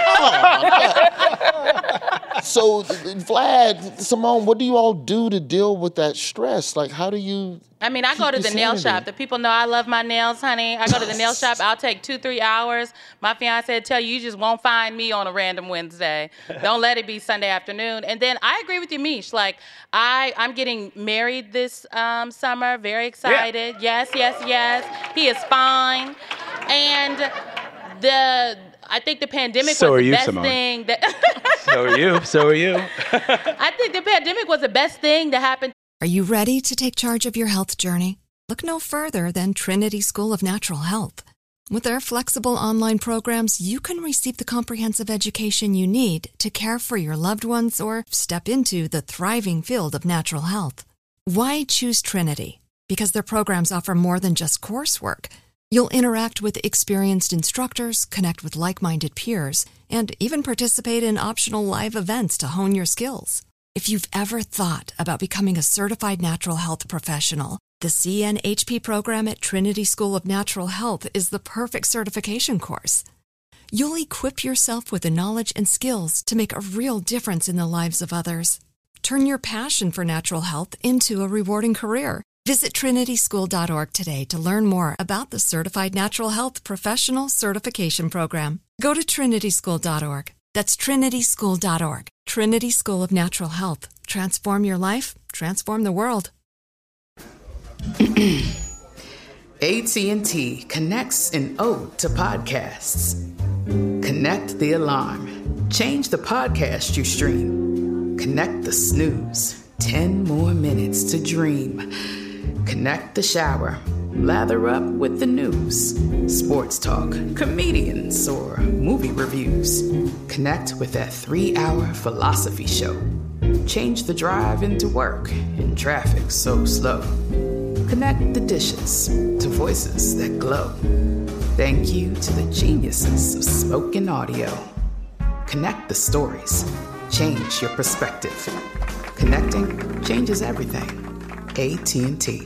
So, Vlad, Simone, what do you all do to deal with that stress? Like, how do you I go to the nail shop. The people know I love my nails, honey. I go to the nail shop. I'll take 2-3 hours. My fiance will tell you just won't find me on a random Wednesday. Don't let it be Sunday afternoon. And then I agree with you, Mish. Like, I'm getting married this summer. Very excited. Yeah. Yes. He is fine. And I think the pandemic was the best thing that... So are you. I think the pandemic was the best thing that happened. Are you ready to take charge of your health journey? Look no further than Trinity School of Natural Health. With their flexible online programs, you can receive the comprehensive education you need to care for your loved ones or step into the thriving field of natural health. Why choose Trinity? Because their programs offer more than just coursework. You'll interact with experienced instructors, connect with like-minded peers, and even participate in optional live events to hone your skills. If you've ever thought about becoming a certified natural health professional, the CNHP program at Trinity School of Natural Health is the perfect certification course. You'll equip yourself with the knowledge and skills to make a real difference in the lives of others. Turn your passion for natural health into a rewarding career. Visit trinityschool.org today to learn more about the Certified Natural Health Professional Certification Program. Go to trinityschool.org. That's trinityschool.org. Trinity School of Natural Health. Transform your life, transform the world. AT&T connects an ode to podcasts. Connect the alarm. Change the podcast you stream. Connect the snooze. 10 more minutes to dream. Connect the shower. Lather up with the news. Sports talk, comedians, or movie reviews. Connect with that 3-hour philosophy show. Change the drive into work in traffic so slow. Connect the dishes to voices that glow. Thank you to the geniuses of spoken audio. Connect the stories. Change your perspective. Connecting changes everything. AT&T.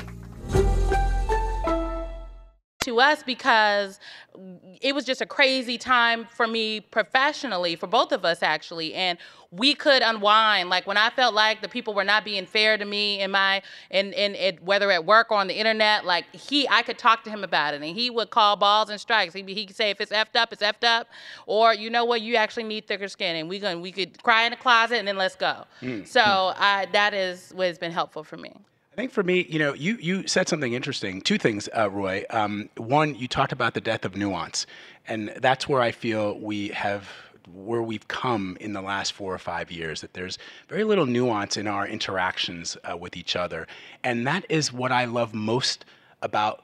To us, because it was just a crazy time for me professionally, for both of us actually, and we could unwind. Like when I felt like the people were not being fair to me in whether at work or on the internet, like I could talk to him about it, and he would call balls and strikes. He could say if it's effed up, it's effed up, or you know what, you actually need thicker skin, and we could cry in the closet and then let's go. So that is what has been helpful for me. I think for me, you said something interesting. 2 things, Roy. One, you talked about the death of nuance, and that's where I feel where we've come in the last 4 or 5 years, that there's very little nuance in our interactions with each other. And that is what I love most about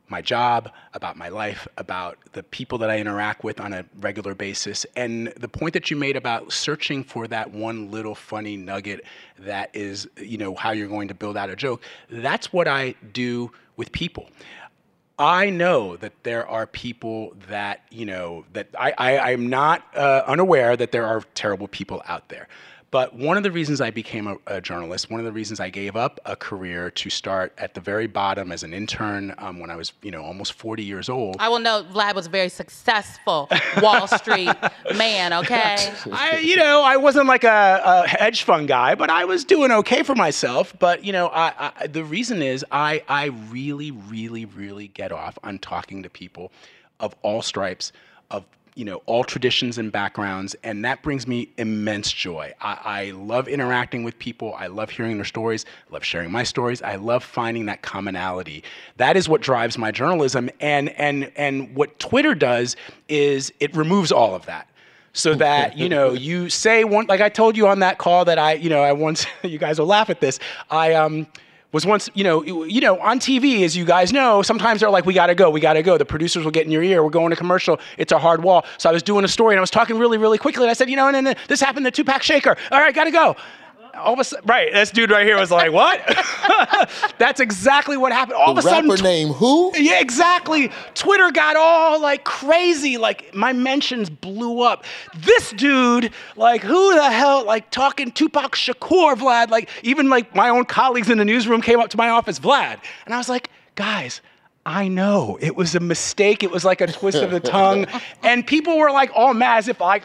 my job, about my life, about the people that I interact with on a regular basis. And the point that you made about searching for that one little funny nugget that is, how you're going to build out a joke, that's what I do with people. I know that there are people that, that I'm not unaware that there are terrible people out there. But one of the reasons I became a journalist, one of the reasons I gave up a career to start at the very bottom as an intern when I was, almost 40 years old. I will note Vlad was a very successful Wall Street man, okay? I wasn't like a hedge fund guy, but I was doing okay for myself. But, the reason is I really, really, really get off on talking to people of all stripes, of all traditions and backgrounds, and that brings me immense joy. I love interacting with people. I love hearing their stories. I love sharing my stories. I love finding that commonality. That is what drives my journalism. And what Twitter does is it removes all of that. So that, you say one, like I told you on that call that I once, you guys will laugh at this, was once, on TV, as you guys know, sometimes they're like, we gotta go. The producers will get in your ear. We're going to commercial. It's a hard wall. So I was doing a story and I was talking really, really quickly. And I said, and then this happened to Tupac Shakur. All right, gotta go. All of a sudden, right, this dude right here was like, what? That's exactly what happened. All of a sudden. Rapper name who? Yeah, exactly. Twitter got all like crazy. Like my mentions blew up. This dude, like who the hell, like talking Tupac Shakur, Vlad, like even like my own colleagues in the newsroom came up to my office, Vlad. And I was like, guys, I know it was a mistake. It was like a twist of the tongue. And people were like all mad as if like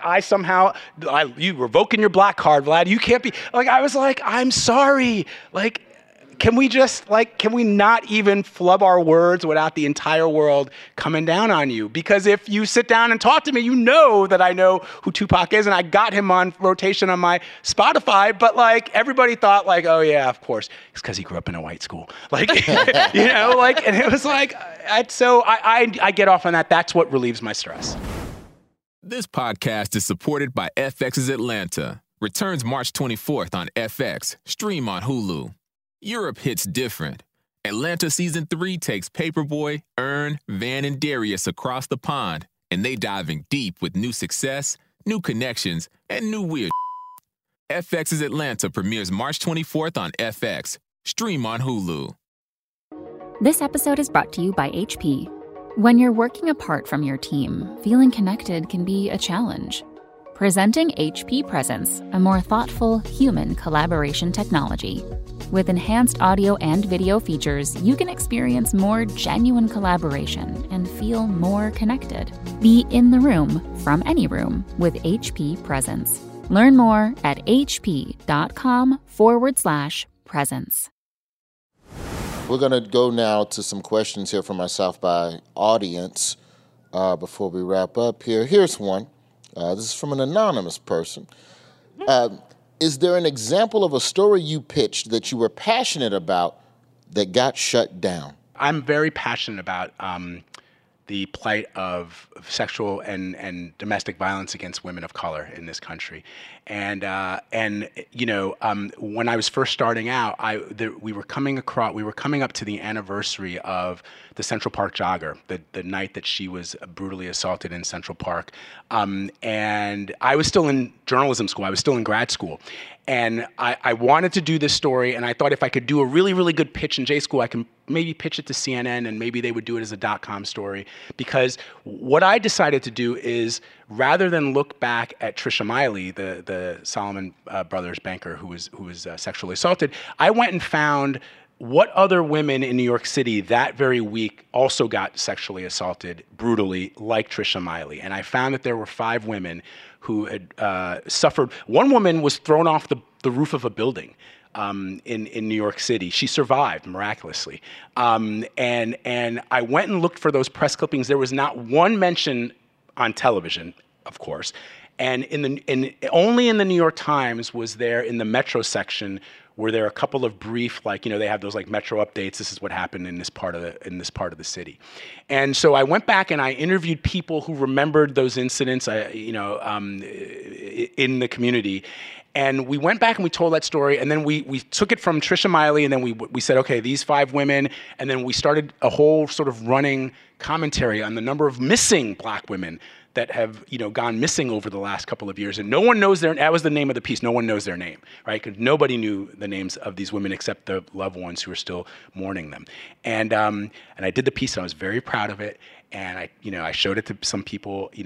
you revoking your black card, Vlad. You can't be like, I was like, I'm sorry. Like, can we not even flub our words without the entire world coming down on you? Because if you sit down and talk to me, you know that I know who Tupac is and I got him on rotation on my Spotify, but like everybody thought like, oh yeah, of course. It's because he grew up in a white school. Like, and it was like, I get off on that. That's what relieves my stress. This podcast is supported by FX's Atlanta. Returns March 24th on FX. Stream on Hulu. Europe hits different. Atlanta Season 3 takes Paperboy, Earn, Van, and Darius across the pond, and they diving deep with new success, new connections, and new weird. FX's Atlanta premieres March 24th on FX. Stream on Hulu. This episode is brought to you by HP. When you're working apart from your team, feeling connected can be a challenge. Presenting HP Presence, a more thoughtful, human collaboration technology. With enhanced audio and video features, you can experience more genuine collaboration and feel more connected. Be in the room from any room with HP Presence. Learn more at hp.com/presence. We're going to go now to some questions here from our South by audience before we wrap up here. Here's one. This is from an anonymous person. Is there an example of a story you pitched that you were passionate about that got shut down? I'm very passionate about the plight of sexual and domestic violence against women of color in this country. And when I was first starting out, we were coming up to the anniversary of the Central Park jogger, the night that she was brutally assaulted in Central Park. And I was still in journalism school. I was still in grad school. And I wanted to do this story, and I thought if I could do a really, really good pitch in J school, I can maybe pitch it to CNN, and maybe they would do it as a .com story. Because what I decided to do is, rather than look back at Trisha Miley, the Solomon Brothers banker who was sexually assaulted, I went and found what other women in New York City that very week also got sexually assaulted brutally, like Trisha Miley. And I found that there were 5 women who had suffered. One woman was thrown off the roof of a building in New York City. She survived miraculously. And I went and looked for those press clippings. There was not one mention on television, of course. And only in the New York Times was there, in the Metro section, were there a couple of brief, they have those Metro updates. This is what happened in this part of the city. And so I went back and I interviewed people who remembered those incidents, in the community. And we went back and we told that story, and then we took it from Trisha Miley, and then we said, okay, these 5 women, and then we started a whole sort of running commentary on the number of missing Black women that have, gone missing over the last couple of years. And no one knows that was the name of the piece. No one knows their name, right? Because nobody knew the names of these women except the loved ones who are still mourning them. And I did the piece, and I was very proud of it. And I showed it to some people, in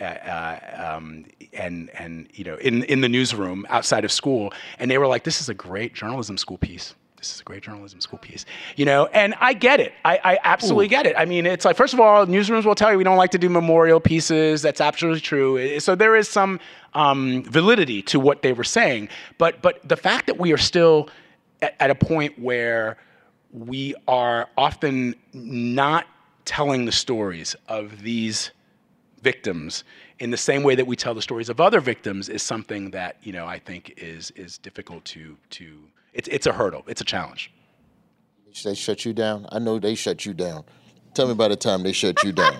the newsroom outside of school. And they were like, this is a great journalism school piece. This is a great journalism school piece, and I get it. I absolutely get it. I mean, it's like, first of all, newsrooms will tell you we don't like to do memorial pieces. That's absolutely true. So there is some validity to what they were saying. But the fact that we are still at a point where we are often not telling the stories of these victims in the same way that we tell the stories of other victims is something that, I think is difficult to It's a hurdle. It's a challenge. They shut you down? I know they shut you down. Tell me about the time they shut you down.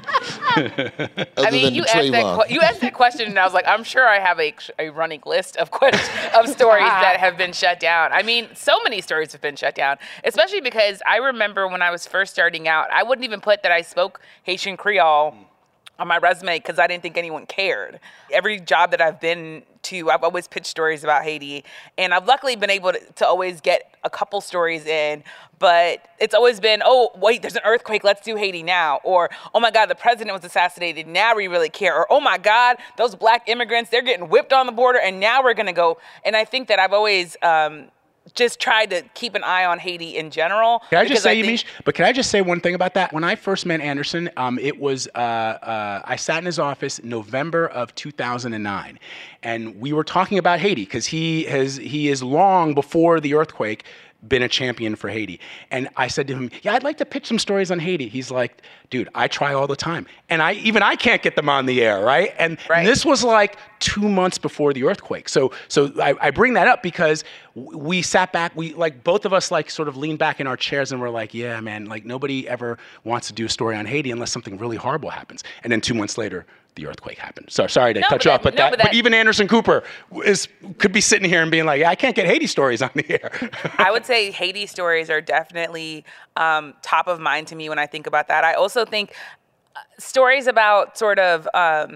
I mean, you asked that question, and I was like, I'm sure I have a running list of stories that have been shut down. I mean, so many stories have been shut down, especially because I remember when I was first starting out, I wouldn't even put that I spoke Haitian Creole on my resume because I didn't think anyone cared. Every job that I've been to, I've always pitched stories about Haiti, and I've luckily been able to always get a couple stories in, but it's always been, oh, wait, there's an earthquake, let's do Haiti now, or, oh my God, the president was assassinated, now we really care, or, oh my God, those Black immigrants, they're getting whipped on the border, and now we're gonna go. And I think that I've always just tried to keep an eye on Haiti in general. Can I just say, Yamiche, but can I just say one thing about that? When I first met Anderson, it was, I sat in his office in November of 2009, and we were talking about Haiti, because he is long before the earthquake been a champion for Haiti. And I said to him, yeah, I'd like to pitch some stories on Haiti. He's like, dude, I try all the time. And I can't get them on the air, right? And this was like 2 months before the earthquake. So I bring that up because we sat back, both of us sort of leaned back in our chairs and we're like, yeah, man, nobody ever wants to do a story on Haiti unless something really horrible happens. And then 2 months later, the earthquake happened. So sorry to cut you off, but even Anderson Cooper could be sitting here and being like, I can't get Haiti stories on the air. I would say Haiti stories are definitely top of mind to me when I think about that. I also think stories about sort of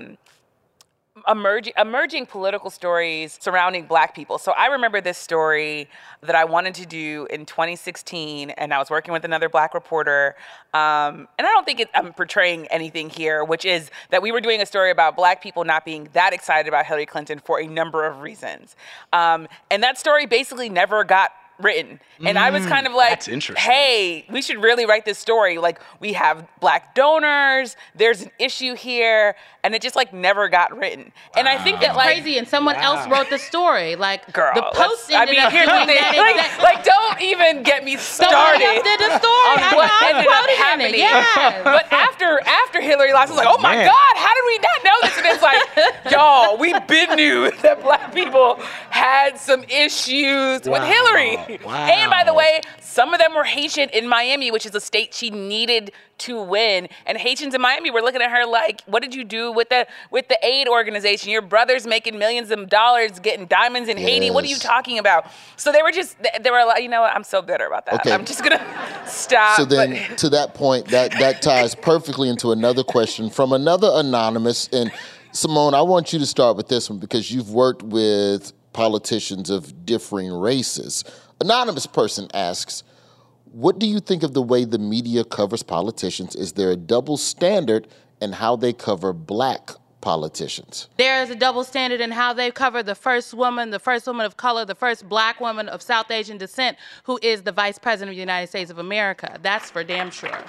emerging political stories surrounding Black people. So I remember this story that I wanted to do in 2016, and I was working with another Black reporter. And I don't think I'm portraying anything here, which is that we were doing a story about Black people not being that excited about Hillary Clinton for a number of reasons. And that story basically never got written. And I was kind of like, hey, we should really write this story. We have Black donors, there's an issue here, and it just never got written. And I think that crazy, and someone else wrote the story. Girl, the Post ended up here's the thing. Don't even get me started. Somebody else did the story. On what ended up happening. Yes. But after Hillary lost, I was like, oh my God, how did we not know this? And it's like, y'all, we been knew that Black people had some issues with Hillary. Wow. And by the way, some of them were Haitian in Miami, which is a state she needed to win. And Haitians in Miami were looking at her like, what did you do with the aid organization? Your brother's making millions of dollars getting diamonds in Haiti. What are you talking about? So they were like, you know what? I'm so bitter about that. Okay. I'm just going to stop. So then to that point, that ties perfectly into another question from another anonymous. And Simone, I want you to start with this one because you've worked with politicians of differing races. Anonymous person asks, what do you think of the way the media covers politicians? Is there a double standard in how they cover Black politicians? There is a double standard in how they cover the first woman of color, the first Black woman of South Asian descent, who is the Vice President of the United States of America. That's for damn sure.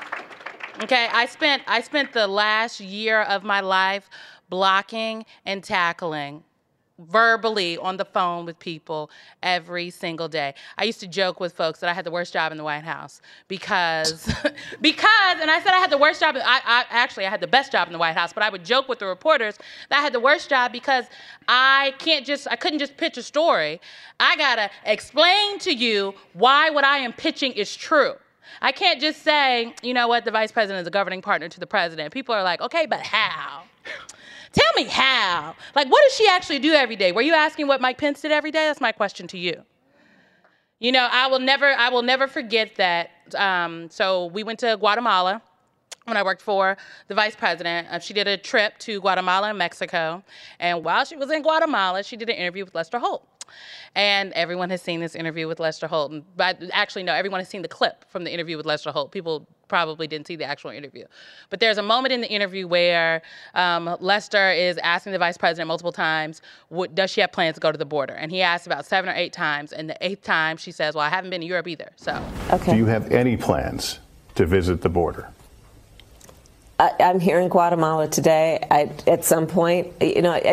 Okay, I spent the last year of my life blocking and tackling verbally on the phone with people every single day. I used to joke with folks that I had the worst job in the White House because, and I said I had the worst job, I had the best job in the White House, but I would joke with the reporters that I had the worst job because I couldn't just pitch a story. I gotta explain to you why what I am pitching is true. I can't just say, you know what, the vice president is a governing partner to the president. People are like, okay, but how? Tell me how. Like, what does she actually do every day? Were you asking what Mike Pence did every day? That's my question to you. You know, I will never forget that. So we went to Guatemala when I worked for the vice president. She did a trip to Guatemala and Mexico. And while she was in Guatemala, she did an interview with Lester Holt. And everyone has seen this interview with Lester Holt. But actually, no, everyone has seen the clip from the interview with Lester Holt. People probably didn't see the actual interview. But there's a moment in the interview where Lester is asking the vice president multiple times, does she have plans to go to the border? And he asked about 7 or 8 times. And the 8th time, she says, well, I haven't been to Europe either. So. Okay. Do you have any plans to visit the border? I'm here in Guatemala today. At some point, you know,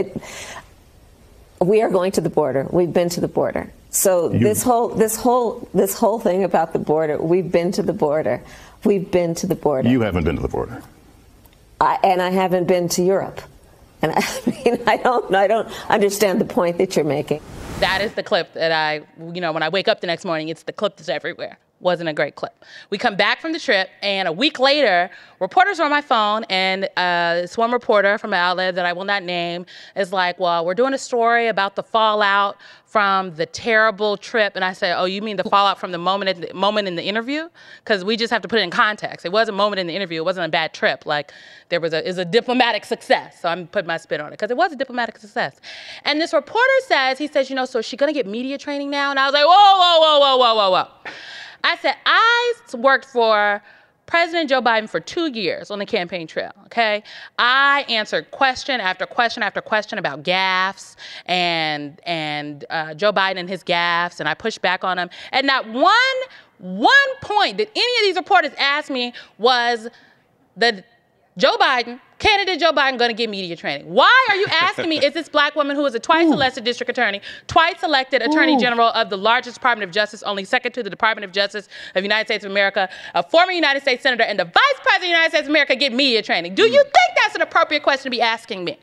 we are going to the border. We've been to the border. So this whole thing about the border, we've been to the border. We've been to the border. You haven't been to the border. And I haven't been to Europe. And I don't understand the point that you're making. That is the clip that when I wake up the next morning, it's the clip that's everywhere. Wasn't a great clip. We come back from the trip, and a week later, reporters are on my phone, and this one reporter from an outlet that I will not name is like, well, we're doing a story about the fallout from the terrible trip. And I said, oh, you mean the fallout from the moment in the interview? Because we just have to put it in context. It was a moment in the interview. It wasn't a bad trip. Like, it was a diplomatic success. So I'm putting my spin on it, because it was a diplomatic success. And this reporter says, so is she going to get media training now? And I was like, whoa. I said, I worked for President Joe Biden for 2 years on the campaign trail, okay? I answered question after question after question about gaffes and Joe Biden and his gaffes, and I pushed back on him. And not one point that any of these reporters asked me was that candidate Joe Biden going to get media training. Why are you asking me, is this black woman who is a twice elected district attorney, twice elected attorney general of the largest Department of Justice, only second to the Department of Justice of the United States of America, a former United States senator, and the vice president of the United States of America get media training? Do you think that's an appropriate question to be asking me?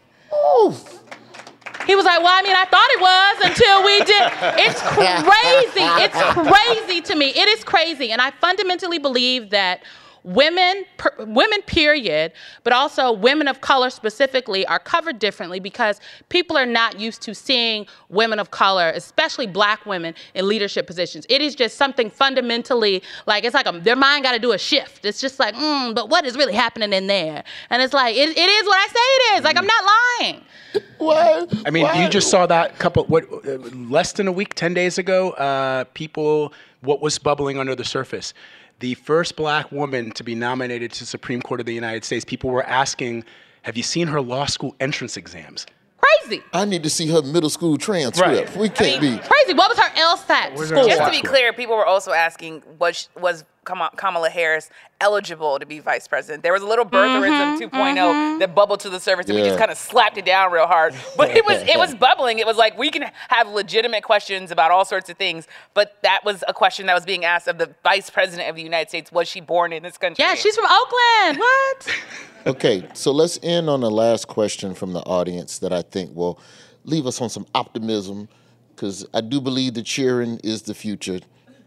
He was like, well, I thought it was until we did. It's crazy. It's crazy to me. It is crazy. And I fundamentally believe that women, period, but also women of color specifically, are covered differently because people are not used to seeing women of color, especially black women, in leadership positions. It is just something fundamentally, like, it's like their mind got to do a shift. It's just like, but what is really happening in there? And it's like, it is what I say it is. Like, I'm not lying. What? You just saw that less than a week, 10 days ago, what was bubbling under the surface? The first black woman to be nominated to the Supreme Court of the United States, people were asking, have you seen her law school entrance exams? Crazy. I need to see her middle school transcript. Right. We can't be. Crazy. What was her LSAT score? Just to be clear, people were also asking, was Kamala Harris eligible to be vice president? There was a little birtherism 2.0 that bubbled to the surface, and we just kind of slapped it down real hard. But it was bubbling. It was like, we can have legitimate questions about all sorts of things, but that was a question that was being asked of the vice president of the United States. Was she born in this country? Yeah, she's from Oakland. What? Okay, so let's end on the last question from the audience that I think will leave us on some optimism, because I do believe the cheering is the future.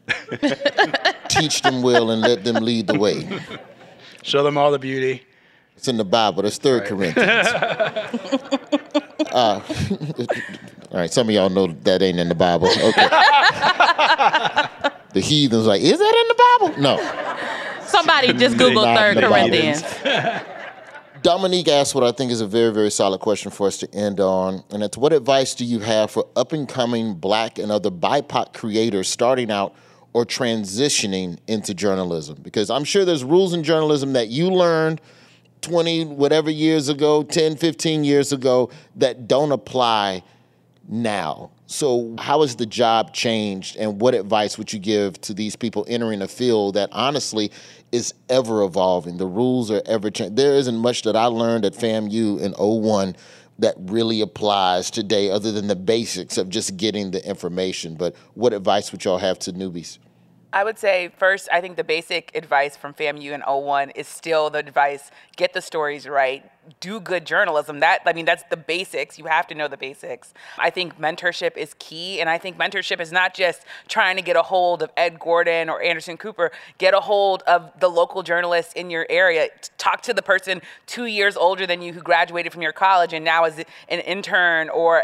Teach them well and let them lead the way. Show them all the beauty. It's in the Bible. That's 3 Corinthians. All right, some of y'all know that ain't in the Bible. Okay. The heathens like, is that in the Bible? No. Somebody just Google 3 Corinthians. Dominique asked what I think is a very, very solid question for us to end on, and it's, what advice do you have for up-and-coming Black and other BIPOC creators starting out or transitioning into journalism? Because I'm sure there's rules in journalism that you learned 20 whatever years ago, 10, 15 years ago, that don't apply now. So how has the job changed, and what advice would you give to these people entering a field that honestly is ever evolving? The rules are ever changing. There isn't much that I learned at FAMU in 01 that really applies today other than the basics of just getting the information. But what advice would y'all have to newbies? I would say first, I think the basic advice from FAMU in 01 is still the advice: get the stories right, do good journalism. That's the basics. You have to know the basics. I think mentorship is key, and I think mentorship is not just trying to get a hold of Ed Gordon or Anderson Cooper. Get a hold of the local journalists in your area. Talk to the person 2 years older than you who graduated from your college and now is an intern or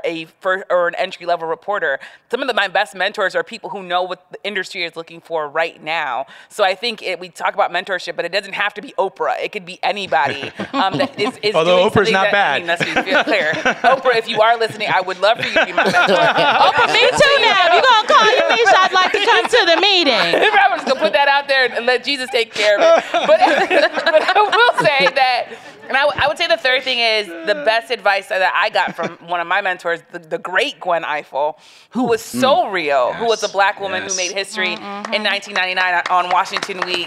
an entry-level reporter. Some of my best mentors are people who know what the industry is looking for right now. So I think we talk about mentorship, but it doesn't have to be Oprah. It could be anybody that is although Oprah's not bad. Let's be clear. Oprah, if you are listening, I would love for you to be my mentor. Oprah, me too now. If you're going to call Yamiche, I'd like to come to the meeting. I'm just going to put that out there and let Jesus take care of it. But I will say that, and I would say the third thing is the best advice that I got from one of my mentors, the great Gwen Ifill, who was so real, who was a black woman who made history in 1999 on Washington Week.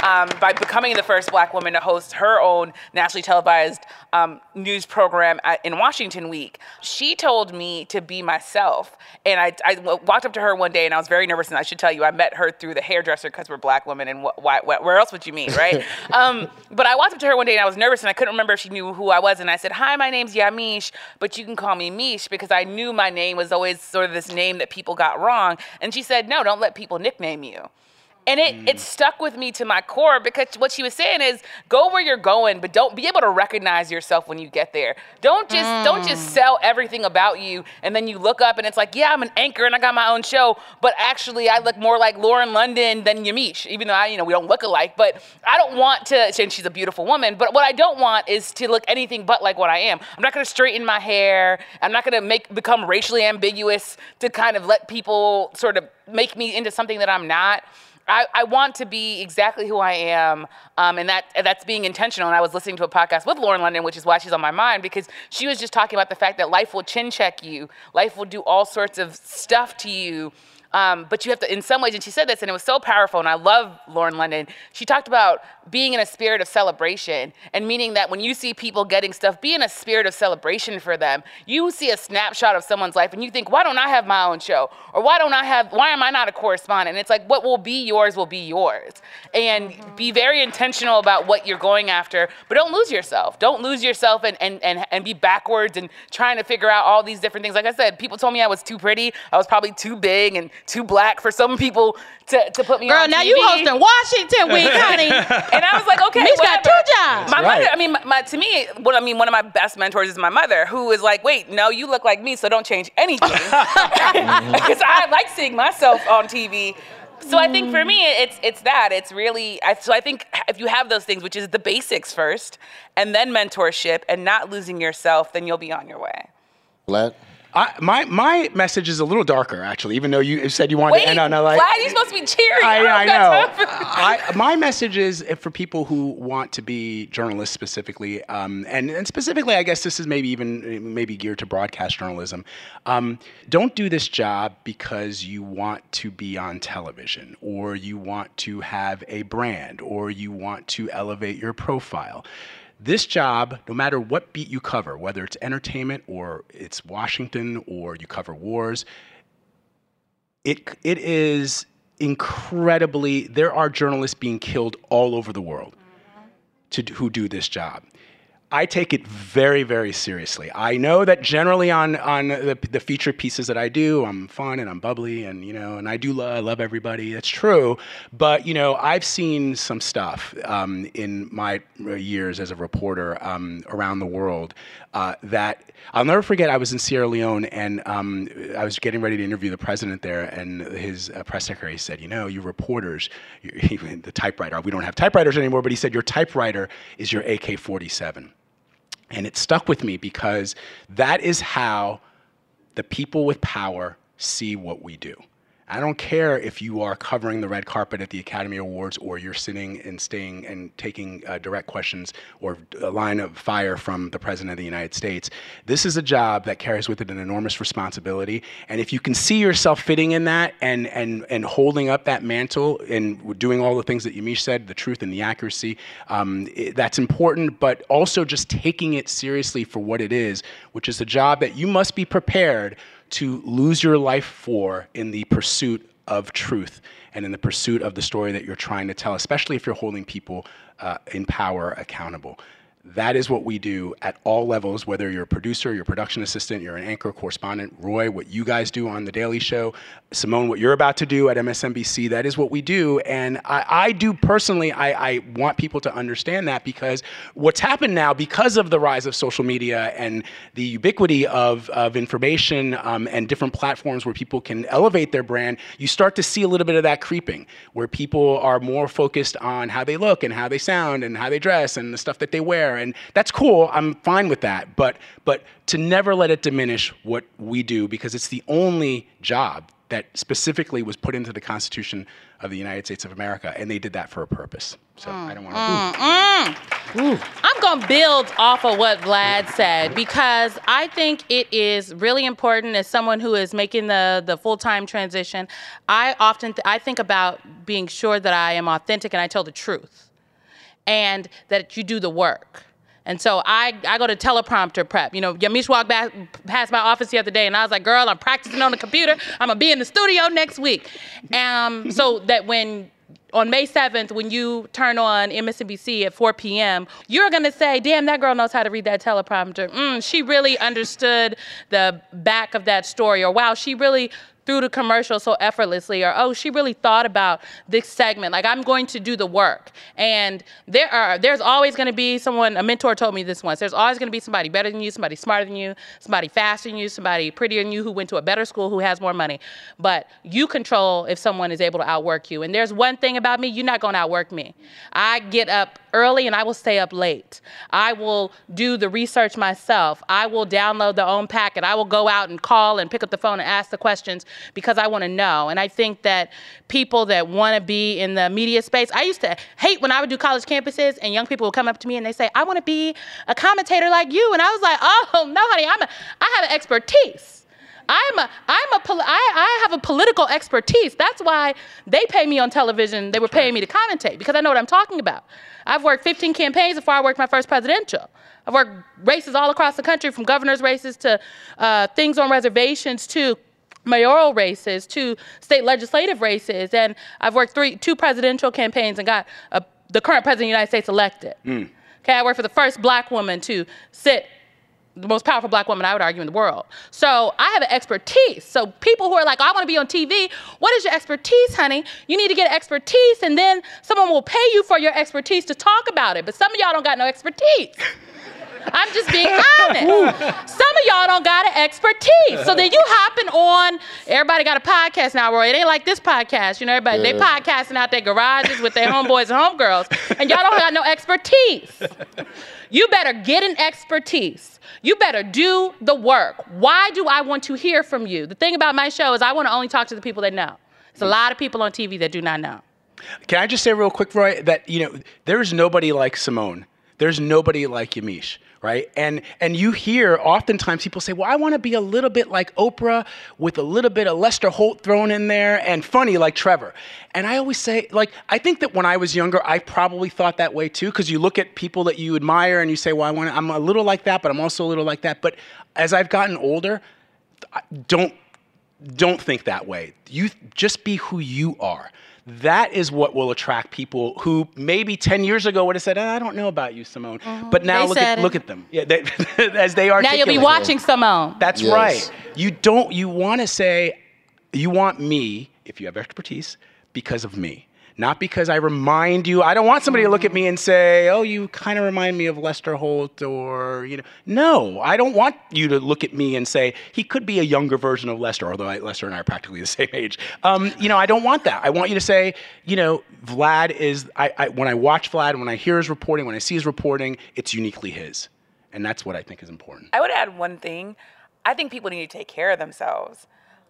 By becoming the first black woman to host her own nationally televised news program in Washington Week. She told me to be myself. And I walked up to her one day, and I was very nervous. And I should tell you, I met her through the hairdresser because we're black women, and where else would you meet, right? But I walked up to her one day, and I was nervous, and I couldn't remember if she knew who I was. And I said, "Hi, my name's Yamiche, but you can call me Miche," because I knew my name was always sort of this name that people got wrong. And she said, "No, don't let people nickname you." And it stuck with me to my core, because what she was saying is, go where you're going, but don't be able to recognize yourself when you get there. Don't just sell everything about you, and then you look up and it's like, yeah, I'm an anchor and I got my own show, but actually I look more like Lauren London than Yamiche, even though we don't look alike. But I don't want to, and she's a beautiful woman, but what I don't want is to look anything but like what I am. I'm not going to straighten my hair. I'm not going to become racially ambiguous to kind of let people sort of make me into something that I'm not. I want to be exactly who I am, and that's being intentional. And I was listening to a podcast with Lauren London, which is why she's on my mind, because she was just talking about the fact that life will chin check you. Life will do all sorts of stuff to you. But you have to, in some ways, and she said this, and it was so powerful, and I love Lauren London. She talked about being in a spirit of celebration, and meaning that when you see people getting stuff, be in a spirit of celebration for them. You see a snapshot of someone's life, and you think, why don't I have my own show? Or why am I not a correspondent? And it's like, what will be yours will be yours. And be very intentional about what you're going after, but don't lose yourself. Don't lose yourself and be backwards and trying to figure out all these different things. Like I said, people told me I was too pretty. I was probably too big and too black for some people to put me on TV. Girl, now you hosting Washington Week, honey. And I was like, okay, Miche got 2 jobs. My mother, one of my best mentors is my mother, who is like, wait, no, you look like me, so don't change anything. Because I like seeing myself on TV. So I think for me, it's that. It's really, so I think if you have those things, which is the basics first, and then mentorship, and not losing yourself, then you'll be on your way. Vlad? My message is a little darker, actually, even though you said you wanted to end on a light. Vlad, you're supposed to be cheering. I know. My message is for people who want to be journalists specifically, and specifically, I guess this is maybe geared to broadcast journalism. Don't do this job because you want to be on television, or you want to have a brand, or you want to elevate your profile. This job, no matter what beat you cover, whether it's entertainment or it's Washington or you cover wars, it is incredibly, there are journalists being killed all over the world who do this job. I take it very, very seriously. I know that generally on the feature pieces that I do, I'm fun and I'm bubbly and, and I love everybody. It's true. But, I've seen some stuff in my years as a reporter around the world that I'll never forget. I was in Sierra Leone and I was getting ready to interview the president there, and his press secretary said, you reporters, the typewriter, we don't have typewriters anymore, but he said, your typewriter is your AK-47. And it stuck with me because that is how the people with power see what we do. I don't care if you are covering the red carpet at the Academy Awards or you're sitting and staying and taking direct questions or a line of fire from the President of the United States. This is a job that carries with it an enormous responsibility. And if you can see yourself fitting in that and holding up that mantle and doing all the things that Yamiche said, the truth and the accuracy, that's important, but also just taking it seriously for what it is, which is a job that you must be prepared to lose your life for in the pursuit of truth and in the pursuit of the story that you're trying to tell, especially if you're holding people in power accountable. That is what we do at all levels, whether you're a producer, you're a production assistant, you're an anchor, correspondent, Roy, what you guys do on The Daily Show, Simone, what you're about to do at MSNBC, that is what we do. And I do personally, I want people to understand that, because what's happened now, because of the rise of social media and the ubiquity of information and different platforms where people can elevate their brand, you start to see a little bit of that creeping, where people are more focused on how they look and how they sound and how they dress and the stuff that they wear. And that's cool. I'm fine with that. But to never let it diminish what we do, because it's the only job that specifically was put into the Constitution of the United States of America, and they did that for a purpose. So I don't want to. I'm going to build off of what Vlad said, because I think it is really important, as someone who is making the full-time transition. I think about being sure that I am authentic and I tell the truth, and that you do the work. And so I go to teleprompter prep. You know, Yamiche walked past my office the other day, and I was like, girl, I'm practicing on the computer. I'm going to be in the studio next week. So that on May 7th, when you turn on MSNBC at 4 p.m., you're going to say, damn, that girl knows how to read that teleprompter. She really understood the back of that story. Or, wow, she really through the commercial so effortlessly, or, oh, she really thought about this segment. Like, I'm going to do the work. And there's always going to be someone, a mentor told me this once, there's always going to be somebody better than you, somebody smarter than you, somebody faster than you, somebody prettier than you, who went to a better school, who has more money. But you control if someone is able to outwork you. And there's one thing about me, you're not going to outwork me. I get up early and I will stay up late. I will do the research myself. I will download the OWN packet. I will go out and call and pick up the phone and ask the questions, because I want to know. And I think that people that want to be in the media space, I used to hate when I would do college campuses and young people would come up to me and they say, I want to be a commentator like you. And I was like, oh, no, honey, I have an expertise. I have a political expertise. That's why they pay me on television. They were paying me to commentate, because I know what I'm talking about. I've worked 15 campaigns before I worked my first presidential. I've worked races all across the country, from governor's races to things on reservations to mayoral races to state legislative races. And I've worked 2 presidential campaigns and got the current president of the United States elected. Okay, I worked for the first black woman to sit, the most powerful black woman, I would argue, in the world. So I have an expertise. So people who are like, oh, I want to be on TV, what is your expertise, honey? You need to get expertise, and then someone will pay you for your expertise to talk about it. But some of y'all don't got no expertise. I'm just being honest. Some of y'all don't got an expertise. So then you hopping on, everybody got a podcast now, Roy. It ain't like this podcast. You know, everybody, they podcasting out their garages with their homeboys and homegirls, and y'all don't got no expertise. You better get an expertise. You better do the work. Why do I want to hear from you? The thing about my show is I want to only talk to the people that know. There's a lot of people on TV that do not know. Can I just say real quick, Roy, that, you know, there's nobody like Simone. There's nobody like Yamiche, right? And you hear oftentimes people say, well, I want to be a little bit like Oprah with a little bit of Lester Holt thrown in there and funny like Trevor. And I always say, like, I think that when I was younger, I probably thought that way too, because you look at people that you admire and you say, well, I'm a little like that, but I'm also a little like that. But as I've gotten older, don't think that way. You just be who you are. That is what will attract people who maybe 10 years ago would have said, I don't know about you, Simone. But now look at them. Yeah, as they articulate. Now you'll be watching Simone. That's right. You want to say, you want me, if you have expertise, because of me. Not because I remind you. I don't want somebody to look at me and say, oh, you kind of remind me of Lester Holt, or, you know. No, I don't want you to look at me and say, he could be a younger version of Lester, although Lester and I are practically the same age. You know, I don't want that. I want you to say, you know, Vlad is, when I watch Vlad, when I hear his reporting, when I see his reporting, it's uniquely his. And that's what I think is important. I would add one thing. I think people need to take care of themselves.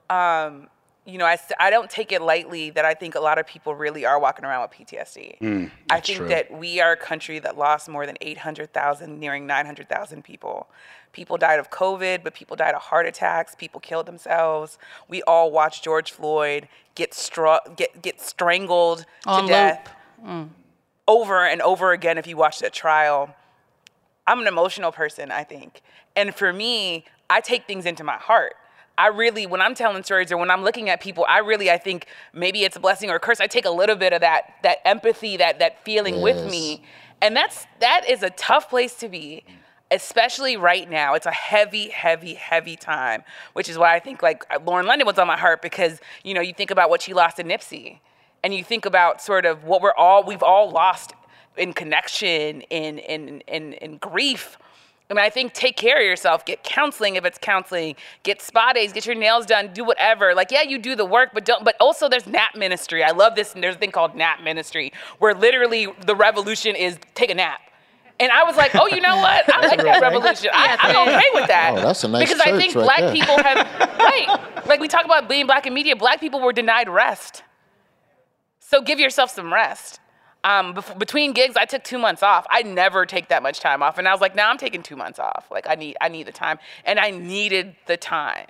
You know, I don't take it lightly that I think a lot of people really are walking around with PTSD. I think that we are a country that lost more than 800,000, nearing 900,000 people. People died of COVID, but people died of heart attacks. People killed themselves. We all watched George Floyd get strangled to death over and over again if you watch that trial. I'm an emotional person, I think. And for me, I take things into my heart. I really, when I'm telling stories or when I'm looking at people, I think maybe it's a blessing or a curse. I take a little bit of that empathy, that feeling with me. And that is a tough place to be, especially right now. It's a heavy, heavy, heavy time, which is why I think like Lauren London was on my heart, because, you know, you think about what she lost in Nipsey, and you think about sort of what we've all lost in connection, in grief. I mean, I think take care of yourself, get counseling if it's counseling, get spa days, get your nails done, do whatever. Like, yeah, you do the work, but also there's nap ministry. I love this. And there's a thing called nap ministry where literally the revolution is take a nap. And I was like, oh, you know what? I like that revolution. I'm okay with that. Oh, that's a nice because I think black there. people have, right, like we talk about being black in media, black people were denied rest. So give yourself some rest. Between gigs, I took 2 months off. I never take that much time off. And I was like, now I'm taking 2 months off. Like I need the time. And I needed the time.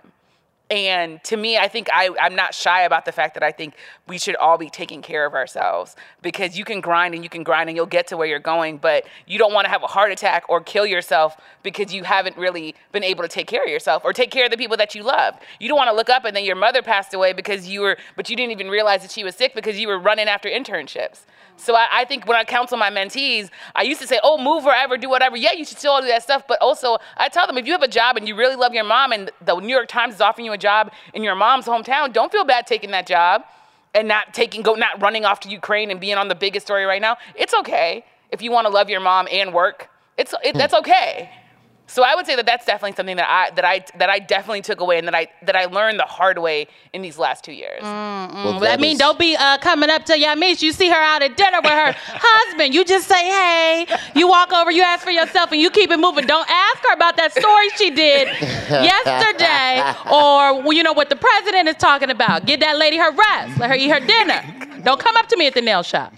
And to me, I think I'm not shy about the fact that I think we should all be taking care of ourselves, because you can grind and you'll get to where you're going, but you don't want to have a heart attack or kill yourself because you haven't really been able to take care of yourself or take care of the people that you love. You don't want to look up and then your mother passed away but you didn't even realize that she was sick because you were running after internships. So I think when I counsel my mentees, I used to say, oh, move wherever, do whatever. Yeah, you should still do that stuff. But also, I tell them, if you have a job and you really love your mom and the New York Times is offering you a job in your mom's hometown, don't feel bad taking that job and not running off to Ukraine and being on the biggest story right now. It's okay if you want to love your mom and work. That's okay. So I would say that that's definitely something that I definitely took away and that I learned the hard way in these last 2 years. Well, that means don't be coming up to Yamiche. You see her out at dinner with her husband. You just say, hey. You walk over, you ask for yourself, and you keep it moving. Don't ask her about that story she did yesterday or, you know, what the president is talking about. Give that lady her rest. Let her eat her dinner. Don't come up to me at the nail shop.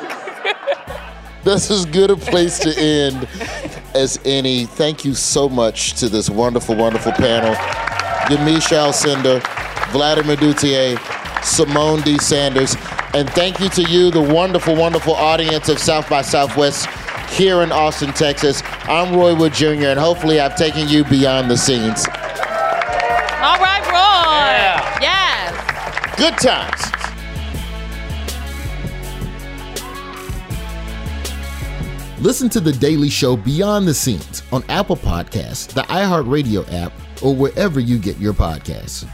That's as good a place to end as any. Thank you so much to this wonderful, wonderful panel. Yamiche Alcindor, Vladimir Duthiers, Symone D. Sanders, and thank you to you, the wonderful, wonderful audience of South by Southwest here in Austin, Texas. I'm Roy Wood Jr., and hopefully I've taken you beyond the scenes. All right, Roy. Yeah. Yes. Good times. Listen to The Daily Show Beyond the Scenes on Apple Podcasts, the iHeartRadio app, or wherever you get your podcasts.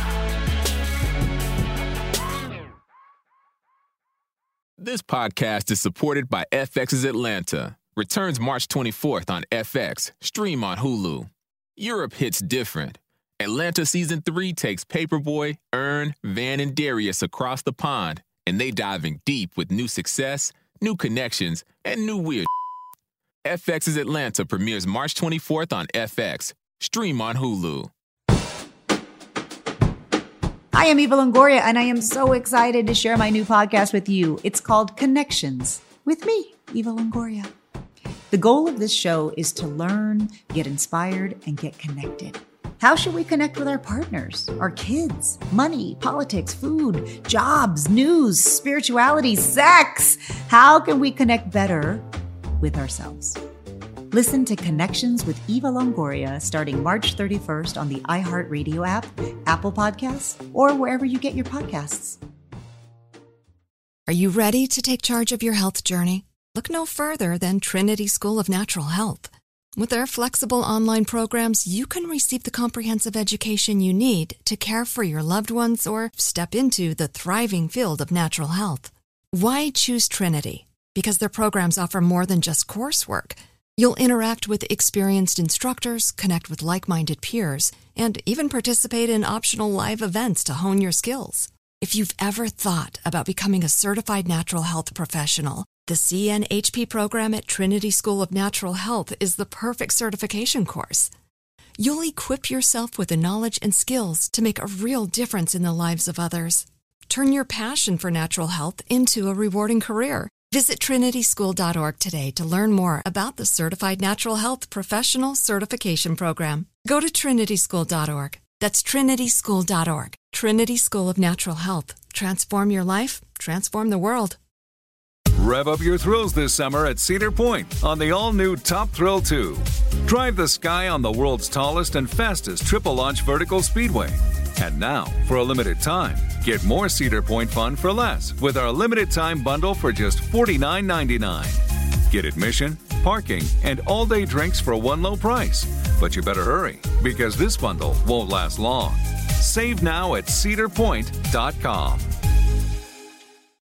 This podcast is supported by FX's Atlanta. Returns March 24th on FX. Stream on Hulu. Europe hits different. Atlanta Season 3 takes Paperboy, Earn, Van, and Darius across the pond, and they diving deep with new success, new connections, and new weird. FX's Atlanta premieres March 24th on FX. Stream on Hulu. Hi, I'm Eva Longoria, and I am so excited to share my new podcast with you. It's called Connections with me, Eva Longoria. The goal of this show is to learn, get inspired, and get connected. How should we connect with our partners, our kids, money, politics, food, jobs, news, spirituality, sex? How can we connect better with ourselves? Listen to Connections with Eva Longoria starting March 31st on the iHeartRadio app, Apple Podcasts, or wherever you get your podcasts. Are you ready to take charge of your health journey? Look no further than Trinity School of Natural Health. With their flexible online programs, you can receive the comprehensive education you need to care for your loved ones or step into the thriving field of natural health. Why choose Trinity? Because their programs offer more than just coursework. You'll interact with experienced instructors, connect with like-minded peers, and even participate in optional live events to hone your skills. If you've ever thought about becoming a certified natural health professional, the CNHP program at Trinity School of Natural Health is the perfect certification course. You'll equip yourself with the knowledge and skills to make a real difference in the lives of others. Turn your passion for natural health into a rewarding career. Visit trinityschool.org today to learn more about the Certified Natural Health Professional Certification Program. Go to trinityschool.org. That's trinityschool.org. Trinity School of Natural Health. Transform your life, transform the world. Rev up your thrills this summer at Cedar Point on the all-new Top Thrill 2. Drive the sky on the world's tallest and fastest triple-launch vertical speedway. And now, for a limited time, get more Cedar Point fun for less with our limited-time bundle for just $49.99. Get admission, parking, and all-day drinks for one low price. But you better hurry, because this bundle won't last long. Save now at cedarpoint.com.